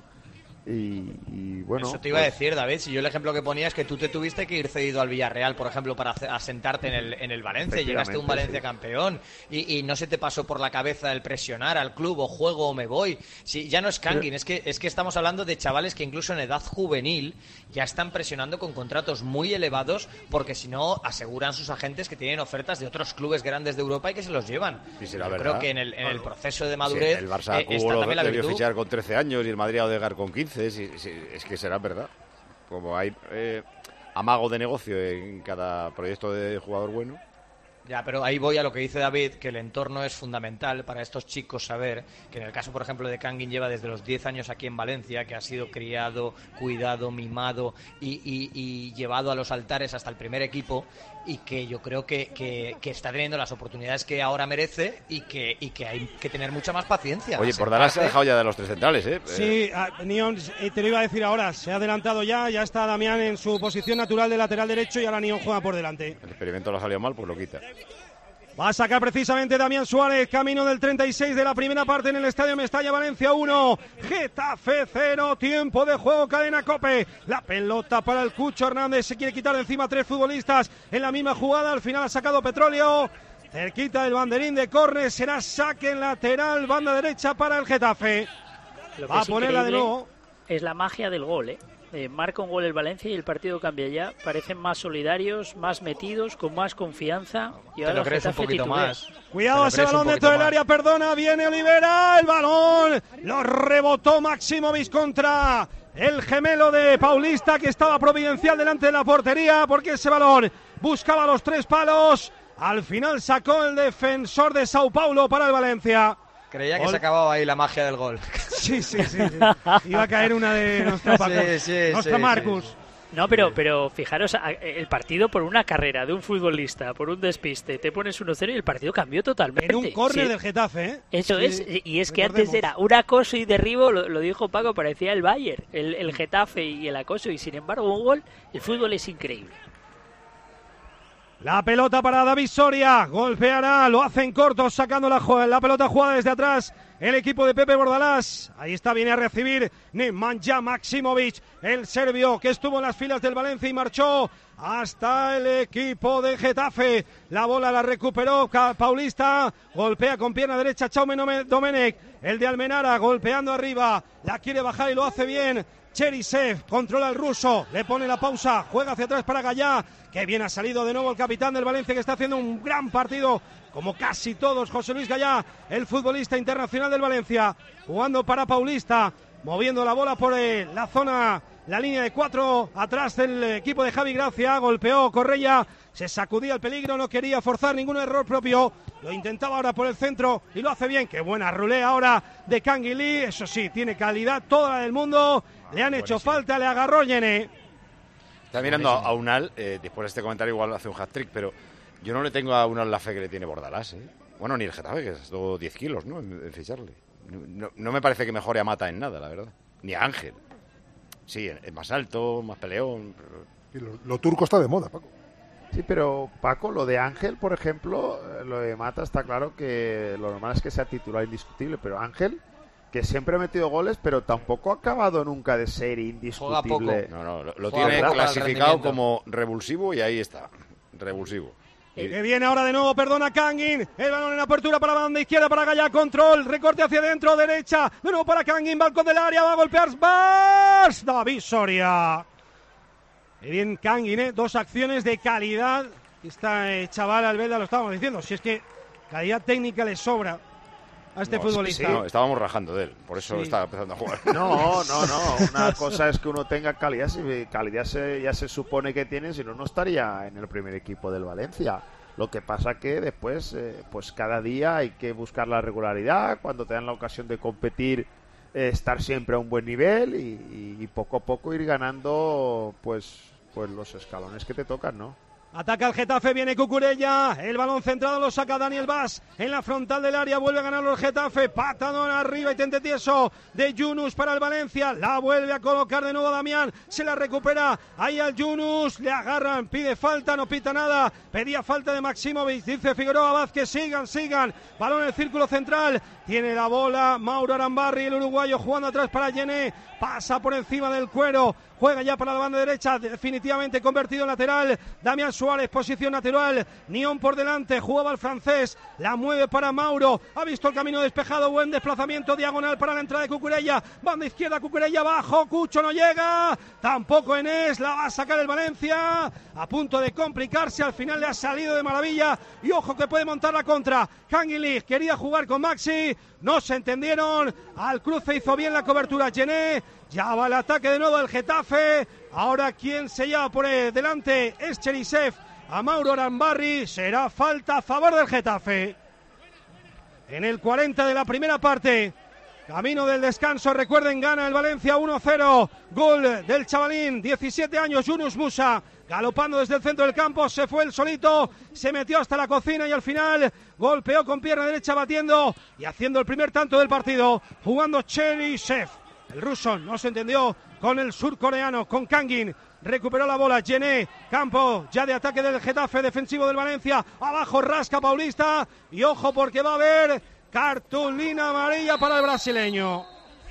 Y bueno, eso te iba a decir, David, si yo el ejemplo que ponía es que tú te tuviste que ir cedido al Villarreal, por ejemplo, para asentarte en el Valencia, llegaste a un Valencia campeón y no se te pasó por la cabeza el presionar al club o juego o me voy. Si ya no es Kangin, es que estamos hablando de chavales que incluso en edad juvenil ya están presionando con contratos muy elevados, porque si no aseguran sus agentes que tienen ofertas de otros clubes grandes de Europa y que se los llevan. Yo creo que en el proceso de madurez el Barça está también la debió virtud. fichar con 13 años y el Madrid a Odegaard con 15. Es que será verdad. Como hay amago de negocio en cada proyecto de jugador bueno. Ya, pero ahí voy a lo que dice David, que el entorno es fundamental para estos chicos saber que en el caso, por ejemplo, de Kangin lleva desde los 10 años aquí en Valencia, que ha sido criado, cuidado, mimado y llevado a los altares hasta el primer equipo, y que yo creo que está teniendo las oportunidades que ahora merece y que hay que tener mucha más paciencia. Oye, Bordalás se ha dejado ya de los tres centrales, ¿eh? Sí, Nion, te lo iba a decir ahora, se ha adelantado ya está Damián en su posición natural de lateral derecho y ahora Nion juega por delante. El experimento lo ha salido mal, pues lo quita. Va a sacar precisamente Damián Suárez, camino del 36 de la primera parte en el Estadio Mestalla. Valencia 1, Getafe 0, tiempo de juego, cadena COPE. La pelota para el Cucho Hernández, se quiere quitar de encima 3 futbolistas en la misma jugada, al final ha sacado Petróleo. Cerquita del banderín de córner, será saque en lateral, banda derecha para el Getafe. Va a ponerla de nuevo. Es la magia del gol, marca un gol el Valencia y el partido cambia ya. Parecen más solidarios, más metidos, con más confianza. Y ahora te lo crees un poquito más. Cuidado ese balón dentro del área, perdona, viene Olivera, el balón lo rebotó Maximovic contra el gemelo de Paulista, que estaba providencial delante de la portería, porque ese balón buscaba los 3 palos. Al final sacó el defensor de Sao Paulo para el Valencia. Creía que se acababa ahí la magia del gol. Sí. Iba a caer una de nuestra Marcus. Sí. No, pero fijaros, el partido por una carrera de un futbolista, por un despiste, te pones 1-0 y el partido cambió totalmente. En un córner del Getafe, ¿eh? Eso sí, es, y es que antes era un acoso y derribo, lo dijo Paco, parecía el Bayern, el Getafe y el acoso, y sin embargo un gol, el fútbol es increíble. La pelota para David Soria, golpeará, lo hacen corto, sacando la pelota jugada desde atrás el equipo de Pepe Bordalás. Ahí está, viene a recibir Nemanja Maximovic, el serbio que estuvo en las filas del Valencia y marchó hasta el equipo de Getafe. La bola la recuperó Paulista, golpea con pierna derecha Chaume Domenech, el de Almenara golpeando arriba, la quiere bajar y lo hace bien. Cherisev controla al ruso, le pone la pausa, juega hacia atrás para Gallá, que bien ha salido de nuevo el capitán del Valencia, que está haciendo un gran partido, como casi todos. José Luis Gallá, el futbolista internacional del Valencia, jugando para Paulista, moviendo la bola por la zona, la línea de 4, atrás del equipo de Javi Gracia, golpeó Correia, se sacudía el peligro, no quería forzar ningún error propio, lo intentaba ahora por el centro y lo hace bien. Qué buena rulea ahora de Kangin Lee, eso sí, tiene calidad toda la del mundo. Le han hecho falta, le agarró Yene. Está mirando a Unal, después de este comentario igual hace un hat-trick, pero yo no le tengo a Unal la fe que le tiene Bordalás, ¿eh? Bueno, ni el Getafe, que gastó 10 kilos, ¿no?, en ficharle. No me parece que mejore a Mata en nada, la verdad. Ni a Ángel. Sí, es más alto, más peleón. Pero... Y lo turco está de moda, Paco. Sí, pero Paco, lo de Ángel, por ejemplo, lo de Mata está claro que lo normal es que sea titular indiscutible, pero Ángel, que siempre ha metido goles, pero tampoco ha acabado nunca de ser indiscutible. No, lo tiene clasificado como revulsivo y ahí está, revulsivo. Que viene ahora de nuevo, perdona Kangin, el balón en apertura para la banda izquierda para Gallá, control, recorte hacia adentro, derecha, de nuevo para Kangin, balcón del área, va a golpear David Soria. Y bien Kangin, 2 acciones de calidad, esta chaval Albelda, lo estábamos diciendo, si es que calidad técnica le sobra. a este futbolista. Sí, no, estábamos rajando de él, por eso estaba empezando a jugar. No. Una cosa es que uno tenga calidad, si calidad ya se supone que tiene, si no, no estaría en el primer equipo del Valencia. Lo que pasa que después, pues cada día hay que buscar la regularidad, cuando te dan la ocasión de competir, estar siempre a un buen nivel y poco a poco ir ganando pues los escalones que te tocan, ¿no? Ataca el Getafe, viene Cucurella, el balón centrado lo saca Daniel Vaz en la frontal del área, vuelve a ganarlo el Getafe, patadón arriba y tente tieso de Yunus para el Valencia, la vuelve a colocar de nuevo Damián, se la recupera ahí al Yunus, le agarran, pide falta, no pita nada, pedía falta de Maximovic, dice Figueroa Vázquez, sigan, balón en el círculo central, tiene la bola Mauro Arambarri, el uruguayo jugando atrás para Yené, pasa por encima del cuero, juega ya para la banda derecha, definitivamente convertido en lateral, Damián Suárez, posición natural, Nión por delante, jugaba el francés, la mueve para Mauro, ha visto el camino despejado, buen desplazamiento diagonal para la entrada de Cucurella, banda izquierda, Cucurella abajo, Cucho no llega, tampoco Enes, la va a sacar el Valencia, a punto de complicarse, al final le ha salido de maravilla, y ojo que puede montar la contra, Canguilí quería jugar con Maxi, no se entendieron, al cruce hizo bien la cobertura Gené, ya va el ataque de nuevo del Getafe, ahora quien se lleva por delante es Cherisev, a Mauro Arambarri, será falta a favor del Getafe. En el 40 de la primera parte, camino del descanso, recuerden, gana el Valencia 1-0, gol del chavalín, 17 años, Yunus Musa, galopando desde el centro del campo, se fue el solito, se metió hasta la cocina y al final golpeó con pierna derecha batiendo y haciendo el primer tanto del partido, jugando Cherisev. El ruso no se entendió con el surcoreano, con Kangin, recuperó la bola, Gené, campo ya de ataque del Getafe, defensivo del Valencia, abajo rasca Paulista y ojo porque va a haber cartulina amarilla para el brasileño.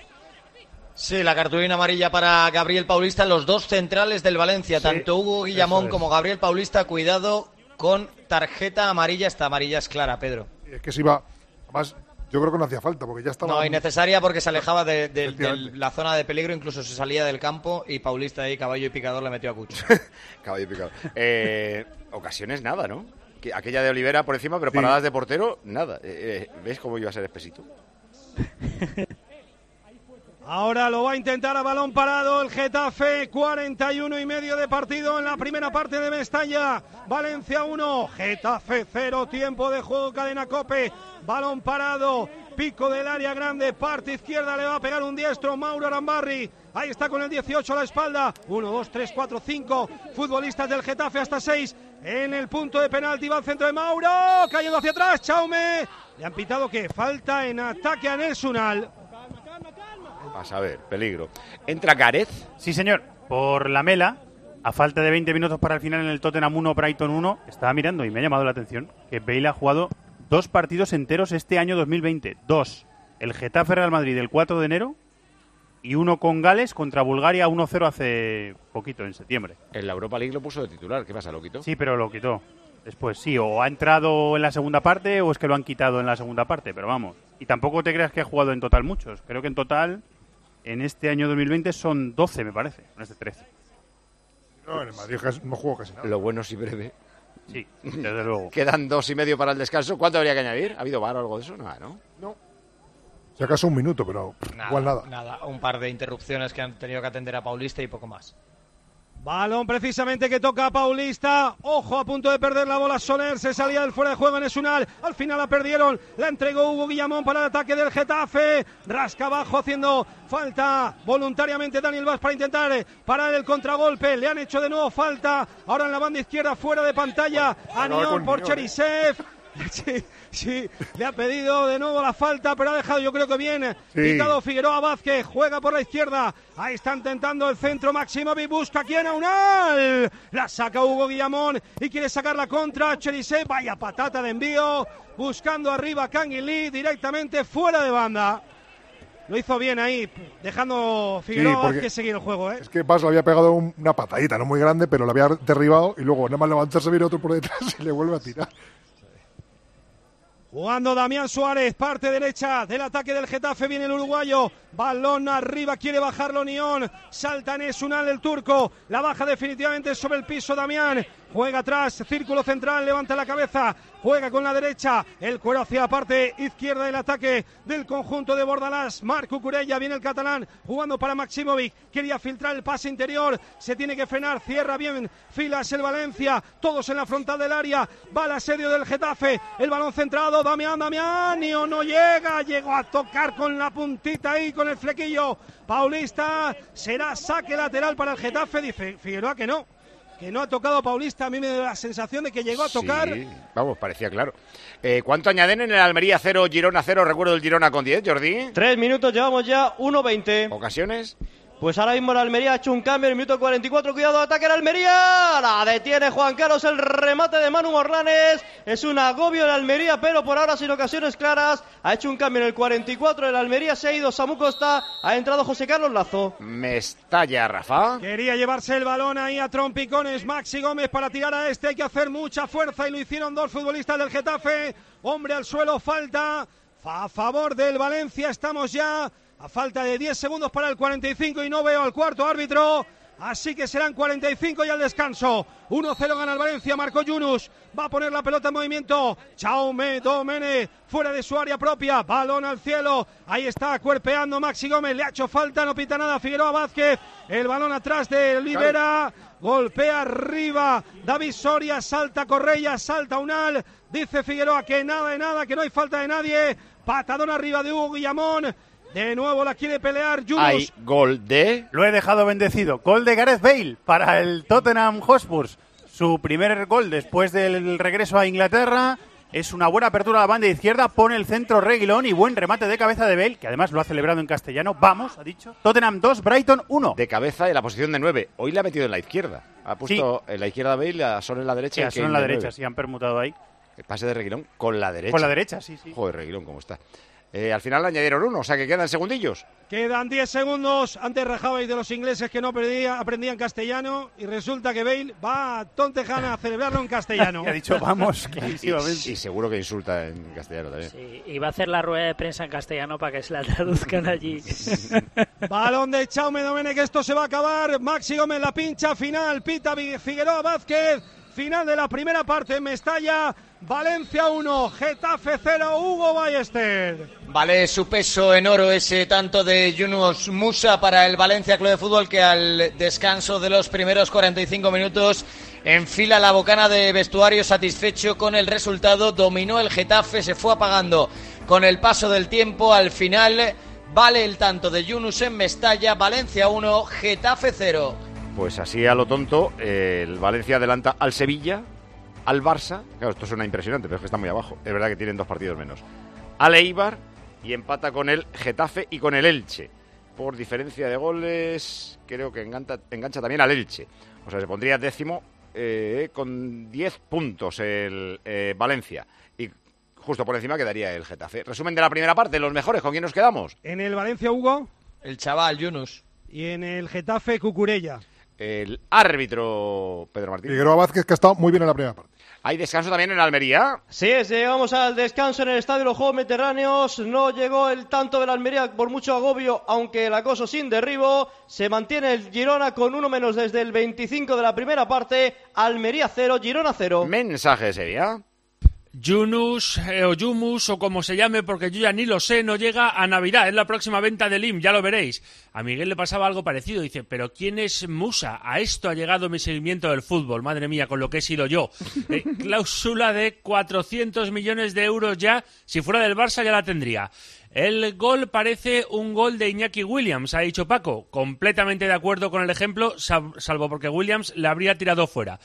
Sí, la cartulina amarilla para Gabriel Paulista, los dos centrales del Valencia, tanto Hugo Guillamón como Gabriel Paulista, cuidado con tarjeta amarilla, esta amarilla es clara, Pedro. Es que si va, además yo creo que no hacía falta porque ya estaba... No, innecesaria porque se alejaba de la zona de peligro, incluso se salía del campo y Paulista ahí, caballo y picador, le metió a Cucho. Caballo y picador. Ocasiones nada, ¿no? Aquella de Olivera por encima, pero paradas de portero, nada. ¿Ves cómo iba a ser expesito? Ahora lo va a intentar a balón parado el Getafe, 41,5 de partido en la primera parte de Mestalla. Valencia 1, Getafe 0, tiempo de juego, cadena COPE. Balón parado, pico del área grande, parte izquierda, le va a pegar un diestro, Mauro Arambarri. Ahí está con el 18 a la espalda. 1, 2, 3, 4, 5 futbolistas del Getafe, hasta 6 en el punto de penalti. Va al centro de Mauro, cayendo hacia atrás, Chaume. Le han pitado que falta en ataque a Nelsunal. Vas a ver, peligro. ¿Entra Gareth? Sí, señor, por la mela. A falta de 20 minutos para el final en el Tottenham 1, Brighton 1, estaba mirando y me ha llamado la atención que Bale ha jugado 2 partidos enteros este año 2020. 2. El Getafe Real Madrid el 4 de enero y uno con Gales contra Bulgaria 1-0 hace poquito, en septiembre. En la Europa League lo puso de titular, ¿qué pasa? ¿Lo quitó? Sí, pero lo quitó. Después sí, o ha entrado en la segunda parte o es que lo han quitado en la segunda parte, pero vamos. Y tampoco te creas que ha jugado en total muchos. Creo que en total, en este año 2020 son 12, me parece, no es de 13. No, en el Madrid no juego casi nada. Lo bueno es breve. Sí, desde luego. Quedan 2,5 para el descanso. ¿Cuánto habría que añadir? ¿Ha habido VAR o algo de eso? Nada, ¿no? No. Si acaso un minuto, pero igual nada. Nada, un par de interrupciones que han tenido que atender a Paulista y poco más. Balón precisamente que toca a Paulista. Ojo, a punto de perder la bola Soler. Se salía del fuera de juego en Esunal. Al final la perdieron. La entregó Hugo Guillamón para el ataque del Getafe. Rasca abajo haciendo falta voluntariamente Daniel Vaz para intentar parar el contragolpe. Le han hecho de nuevo falta. Ahora en la banda izquierda fuera de pantalla. A Nión por Cherisev. Sí, le ha pedido de nuevo la falta, pero ha dejado yo creo que bien picado Figueroa Vázquez, juega por la izquierda, ahí está intentando el centro Maximovic, busca aquí a Naunal, la saca Hugo Guillamón y quiere sacar la contra, Cherisev, vaya patata de envío, buscando arriba Canguilí, directamente fuera de banda. Lo hizo bien ahí, dejando Figueroa Vázquez seguir el juego, ¿eh? Es que Vaz le había pegado una patadita, no muy grande, pero le había derribado y luego nada más levantarse viene otro por detrás y le vuelve a tirar. Jugando Damián Suárez, parte derecha del ataque del Getafe, viene el uruguayo, balón arriba, quiere bajarlo Nión, salta Enes Unal el turco, la baja definitivamente sobre el piso Damián, juega atrás, círculo central, levanta la cabeza, juega con la derecha, el cuero hacia la parte izquierda del ataque del conjunto de Bordalás, Marc Cucurella, viene el catalán, jugando para Maximovic, quería filtrar el pase interior, se tiene que frenar, cierra bien filas el Valencia, todos en la frontal del área, va al asedio del Getafe, el balón centrado, Damián, Nión no llega, llegó a tocar con la puntita ahí, con el flequillo, Paulista, será saque lateral para el Getafe, dice Figueroa que no ha tocado Paulista, a mí me da la sensación de que llegó a tocar. Sí, vamos, parecía claro. ¿Cuánto añaden en el Almería 0, Girona 0? Recuerdo el Girona con 10, Jordi. 3 minutos, llevamos ya 1:20. ¿Ocasiones? Pues ahora mismo el Almería ha hecho un cambio en el minuto 44, cuidado, ataque el Almería, la detiene Juan Carlos, el remate de Manu Morlanes, es un agobio el Almería, pero por ahora sin ocasiones claras, ha hecho un cambio en el 44, el Almería se ha ido Samu Costa, ha entrado José Carlos Lazo. Mestalla, Rafa. Quería llevarse el balón ahí a trompicones Maxi Gómez para tirar a este, hay que hacer mucha fuerza y lo hicieron dos futbolistas del Getafe, hombre al suelo, falta a favor del Valencia, estamos ya a falta de 10 segundos para el 45 y no veo al cuarto árbitro, así que serán 45 y al descanso. 1-0 gana el Valencia, marcó Yunus, va a poner la pelota en movimiento, Jaume Domene, fuera de su área propia, balón al cielo, ahí está cuerpeando Maxi Gómez, le ha hecho falta, no pita nada Figueroa Vázquez, el balón atrás de Olivera, golpea arriba, David Soria, salta Correia, salta Unal, dice Figueroa que nada de nada, que no hay falta de nadie, patadón arriba de Hugo Guillamón. De nuevo la quiere pelear Yunus. Hay gol de... Lo he dejado bendecido. Gol de Gareth Bale para el Tottenham Hotspur. Su primer gol después del regreso a Inglaterra. Es una buena apertura a la banda izquierda. Pone el centro Reguilón y buen remate de cabeza de Bale, que además lo ha celebrado en castellano. Vamos, ha dicho. Tottenham 2, Brighton 1. De cabeza en la posición de 9. Hoy le ha metido en la izquierda. Ha puesto en la izquierda Bale, a Son en la derecha. Sí, a Son en la derecha, sí, han permutado ahí. El pase de Reguilón con la derecha. Con la derecha, sí. Joder, Reguilón, ¿cómo está? Al final le añadieron 1, o sea que quedan segundillos. Quedan 10 segundos. Antes rajabais de los ingleses que no aprendían castellano y resulta que Bale va a Tontejana a celebrarlo en castellano. Ha dicho vamos, clarísimamente. Y seguro que insulta en castellano también. Sí, y va a hacer la rueda de prensa en castellano para que se la traduzcan allí. Balón de Jaume Domene, que esto se va a acabar. Maxi Gómez la pincha, final, pita Figueroa Vázquez. Final de la primera parte en Mestalla. Valencia 1, Getafe 0, Hugo Ballester. Vale su peso en oro ese tanto de Yunus Musa para el Valencia Club de Fútbol, que al descanso de los primeros 45 minutos enfila la bocana de vestuario satisfecho con el resultado. Dominó el Getafe, se fue apagando con el paso del tiempo. Al final vale el tanto de Yunus en Mestalla. Valencia 1, Getafe 0. Pues así a lo tonto, el Valencia adelanta al Sevilla, al Barça, claro, esto suena impresionante, pero es que está muy abajo, es verdad que tienen 2 partidos menos, al Eibar, y empata con el Getafe y con el Elche. Por diferencia de goles, creo que engancha también al Elche. O sea, se pondría 10º con 10 puntos el Valencia. Y justo por encima quedaría el Getafe. Resumen de la primera parte, los mejores, ¿con quién nos quedamos? En el Valencia, Hugo. El chaval, Yunus. Y en el Getafe, Cucurella. El árbitro, Pedro Martín. Figueroa Vázquez, que ha estado muy bien en la primera parte. ¿Hay descanso también en Almería? Sí, llegamos al descanso en el Estadio de los Juegos Mediterráneos. No llegó el tanto de la Almería por mucho agobio, aunque el acoso sin derribo. Se mantiene el Girona con 1 menos desde el 25 de la primera parte. Almería 0, Girona 0. Mensaje de Sevilla. Yunus o Yumus o como se llame, porque yo ya ni lo sé, no llega a Navidad, es la próxima venta del IM, ya lo veréis. A Miguel le pasaba algo parecido, dice, pero ¿quién es Musa? A esto ha llegado mi seguimiento del fútbol, madre mía, con lo que he sido yo. Cláusula de 400 millones de euros ya, si fuera del Barça ya la tendría. El gol parece un gol de Iñaki Williams, ha dicho Paco. Completamente de acuerdo con el ejemplo, salvo porque Williams le habría tirado fuera.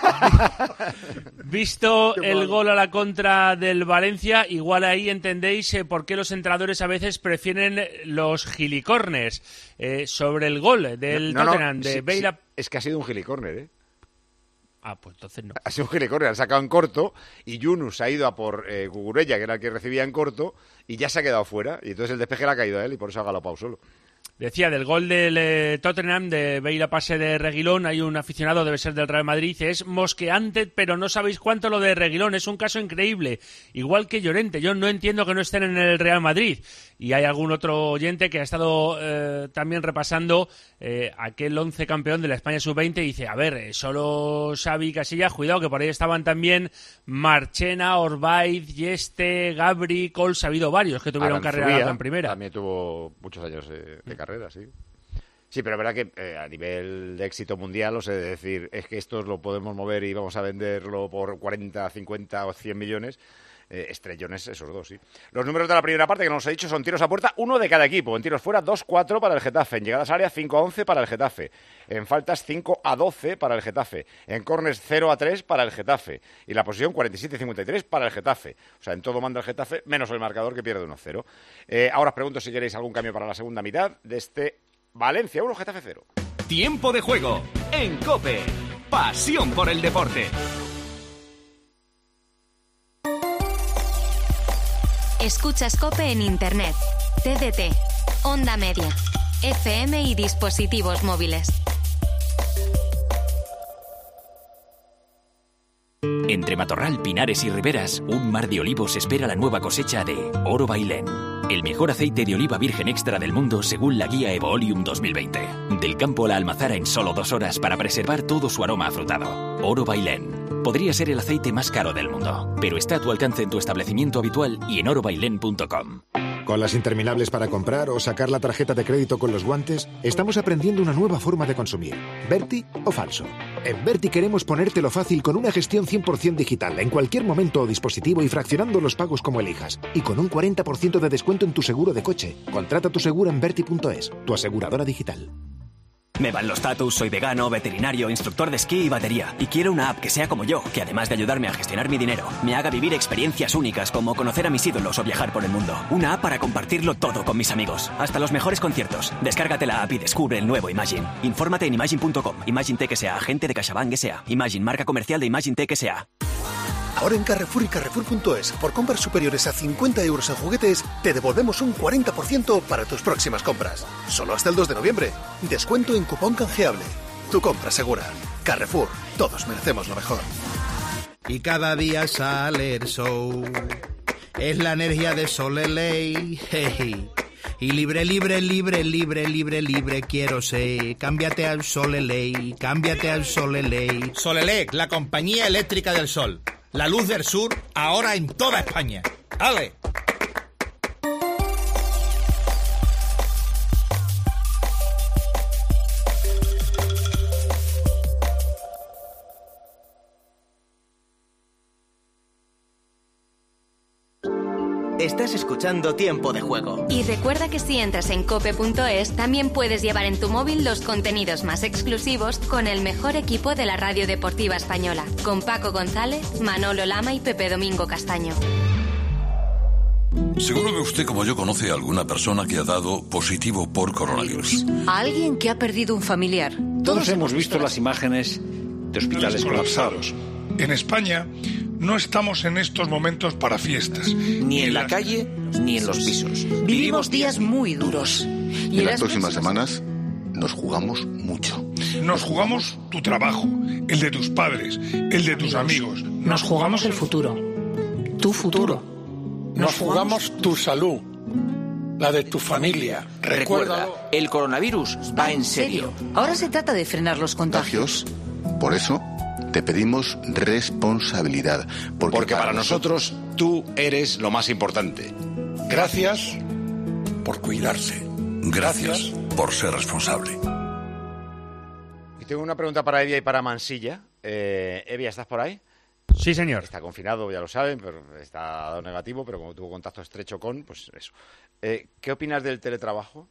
Visto el gol a la contra del Valencia, igual ahí entendéis por qué los entrenadores a veces prefieren los gilicorners. Sobre el gol del Tottenham de Bale. Sí, es que ha sido un gilicorner, ¿eh? Ah, pues entonces no. Ha sido un gilicorner, ha sacado en corto y Yunus ha ido a por Cucurella, que era el que recibía en corto, y ya se ha quedado fuera. Y entonces el despeje le ha caído a él y por eso ha galopado solo. Decía, del gol del Tottenham, de Bale a pase de Reguilón, hay un aficionado, debe ser del Real Madrid, dice, es mosqueante, pero no sabéis cuánto lo de Reguilón, es un caso increíble, igual que Llorente, yo no entiendo que no estén en el Real Madrid. Y hay algún otro oyente que ha estado también repasando aquel 11 campeón de la España Sub-20 y dice, a ver, solo Xavi y Casillas, cuidado, que por ahí estaban también Marchena, Orbaiz, Yeste, Gabri, Cols, ha habido varios que tuvieron carrera en primera. También tuvo muchos años de carrera, sí. Sí, pero es verdad que a nivel de éxito mundial, o sea, decir, es que estos lo podemos mover y vamos a venderlo por 40, 50 o 100 millones... estrellones esos dos, sí. Los números de la primera parte que nos he dicho son tiros a puerta, 1 de cada equipo. En tiros fuera, 2-4 para el Getafe. En llegadas a área, 5-11 para el Getafe. En faltas, 5-12 para el Getafe. En córners, 0-3 para el Getafe. Y la posición, 47-53 para el Getafe. O sea, en todo manda el Getafe, menos el marcador que pierde 1-0. Ahora os pregunto si queréis algún cambio para la segunda mitad de este Valencia 1, Getafe 0. Tiempo de juego en COPE. Pasión por el deporte. Escuchas COPE en Internet, TDT, Onda Media, FM y dispositivos móviles. Entre Matorral, Pinares y Riberas, un mar de olivos espera la nueva cosecha de Oro Bailén, el mejor aceite de oliva virgen extra del mundo según la guía Evoolium 2020. Del campo a la almazara en solo 2 horas para preservar todo su aroma afrutado. Oro Bailén. Podría ser el aceite más caro del mundo, pero está a tu alcance en tu establecimiento habitual y en orobailén.com. Con las interminables para comprar o sacar la tarjeta de crédito con los guantes, estamos aprendiendo una nueva forma de consumir. ¿Berti o falso? En Berti queremos ponértelo fácil con una gestión 100% digital en cualquier momento o dispositivo y fraccionando los pagos como elijas. Y con un 40% de descuento en tu seguro de coche. Contrata tu seguro en Berti.es, tu aseguradora digital. Me van los tatus, soy vegano, veterinario, instructor de esquí y batería. Y quiero una app que sea como yo, que además de ayudarme a gestionar mi dinero, me haga vivir experiencias únicas como conocer a mis ídolos o viajar por el mundo. Una app para compartirlo todo con mis amigos, hasta los mejores conciertos. Descárgate la app y descubre el nuevo Imagine. Infórmate en Imagine.com. Imagine Tech S.A., agente de CaixaBank S.A. Imagine, marca comercial de Imagine Tech S.A. Ahora en Carrefour y Carrefour.es, por compras superiores a 50 euros en juguetes, te devolvemos un 40% para tus próximas compras. Solo hasta el 2 de noviembre. Descuento en cupón canjeable. Tu compra segura. Carrefour, todos merecemos lo mejor. Y cada día sale el sol. Es la energía de Soleley. Hey. Y libre, libre, libre, libre, libre, libre quiero ser. Cámbiate al Soleley, cámbiate al Soleley. Solelec, la compañía eléctrica del sol. La luz del sur, ahora en toda España. ¡Ale! Estás escuchando Tiempo de Juego. Y recuerda que si entras en cope.es también puedes llevar en tu móvil los contenidos más exclusivos con el mejor equipo de la radio deportiva española, con Paco González, Manolo Lama y Pepe Domingo Castaño. Seguro que usted, como yo, conoce a alguna persona que ha dado positivo por coronavirus. A alguien que ha perdido un familiar. Todos hemos visto las imágenes de hospitales colapsados. En España no estamos en estos momentos para fiestas. Ni en la calle, ni en los pisos. Vivimos días muy duros. Y en las próximas semanas nos jugamos mucho. Nos jugamos tu trabajo, el de tus padres, el de tus amigos. Nos jugamos el futuro. Tu futuro. Nos jugamos tu salud, la de tu familia. Recuerda, el coronavirus va en serio. Ahora se trata de frenar los contagios. Por eso te pedimos responsabilidad. Porque para nosotros tú eres lo más importante. Gracias por cuidarse. Gracias por ser responsable. Y tengo una pregunta para Evia y para Mansilla. Evia, ¿estás por ahí? Sí, señor. Está confinado, ya lo saben, pero está dado negativo, pero como tuvo contacto estrecho con, pues eso. ¿Qué opinas del teletrabajo?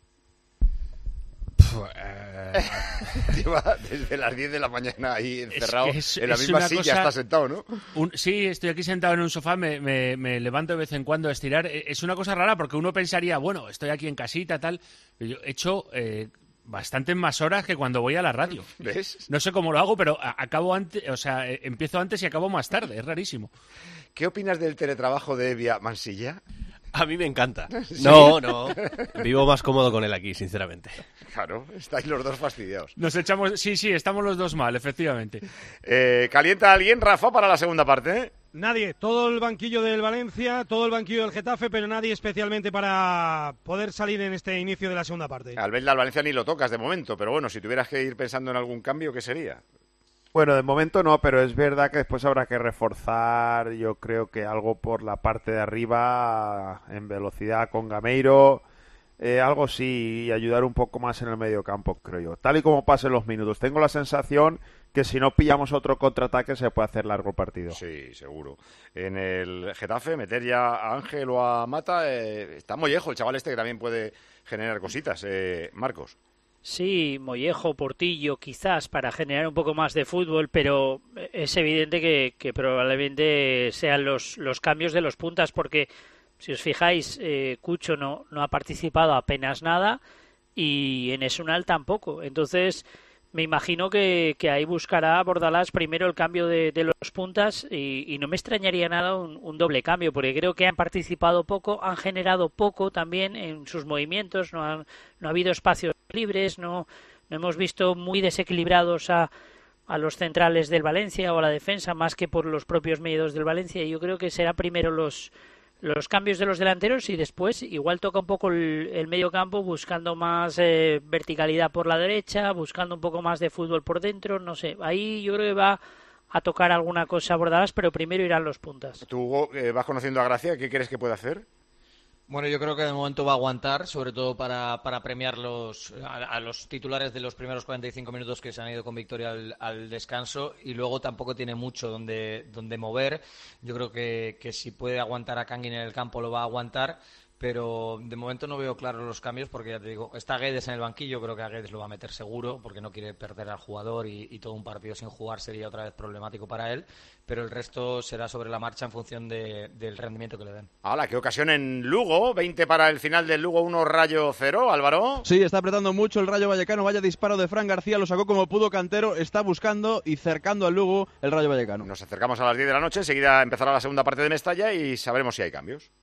Lleva desde las 10 de la mañana ahí encerrado en la misma silla, está sentado, ¿no? Sí, estoy aquí sentado en un sofá, me levanto de vez en cuando a estirar. Es una cosa rara porque uno pensaría, bueno, estoy aquí en casita, tal. Yo he hecho bastantes más horas que cuando voy a la radio. ¿Ves? No sé cómo lo hago, pero acabo antes, o sea, empiezo antes y acabo más tarde, es rarísimo. ¿Qué opinas del teletrabajo de Evia, Mansilla? A mí me encanta. ¿Sí? No, vivo más cómodo con él aquí, sinceramente. Claro, estáis los dos fastidiados. Nos echamos... Sí, estamos los dos mal, efectivamente. ¿Calienta alguien, Rafa, para la segunda parte? Nadie, todo el banquillo del Valencia, todo el banquillo del Getafe, pero nadie especialmente para poder salir en este inicio de la segunda parte. Al Valencia ni lo tocas de momento, pero bueno, si tuvieras que ir pensando en algún cambio, ¿qué sería? Bueno, de momento no, pero es verdad que después habrá que reforzar, yo creo que algo por la parte de arriba, en velocidad con Gameiro, algo sí, y ayudar un poco más en el medio campo, creo yo. Tal y como pasen los minutos, tengo la sensación que si no pillamos otro contraataque se puede hacer largo el partido. Sí, seguro. En el Getafe, meter ya a Ángel o a Mata, está Mollejo, el chaval este que también puede generar cositas. Marcos. Sí, Mollejo, Portillo, quizás para generar un poco más de fútbol, pero es evidente que probablemente sean los cambios de los puntas, porque si os fijáis, Cucho no ha participado apenas nada y en Esunal tampoco. Entonces, me imagino que ahí buscará Bordalás primero el cambio de los puntas y no me extrañaría nada un doble cambio, porque creo que han participado poco, han generado poco también en sus movimientos, no ha habido espacios libres, no hemos visto muy desequilibrados a los centrales del Valencia o a la defensa, más que por los propios medios del Valencia. Y yo creo que será primero los cambios de los delanteros y después igual toca un poco el medio campo buscando más verticalidad por la derecha, buscando un poco más de fútbol por dentro, no sé, ahí yo creo que va a tocar alguna cosa Bordalás, pero primero irán los puntas. Tú, Hugo, vas conociendo a Gracia, ¿qué crees que puede hacer? Bueno, yo creo que de momento va a aguantar, sobre todo para premiar a los titulares de los primeros 45 minutos que se han ido con victoria al descanso, y luego tampoco tiene mucho donde mover. Yo creo que si puede aguantar a Kangin en el campo lo va a aguantar, pero de momento no veo claros los cambios porque ya te digo, está Guedes en el banquillo, creo que a Guedes lo va a meter seguro porque no quiere perder al jugador y todo un partido sin jugar sería otra vez problemático para él, pero el resto será sobre la marcha en función del rendimiento que le den. ¡Hala, qué ocasión en Lugo! 20 para el final del Lugo, 1 Rayo 0, Álvaro. Sí, está apretando mucho el Rayo Vallecano, vaya disparo de Fran García, lo sacó como pudo Cantero, está buscando y cercando al Lugo el Rayo Vallecano. Nos acercamos a las 10 de la noche, enseguida empezará la segunda parte de Mestalla y sabremos si hay cambios.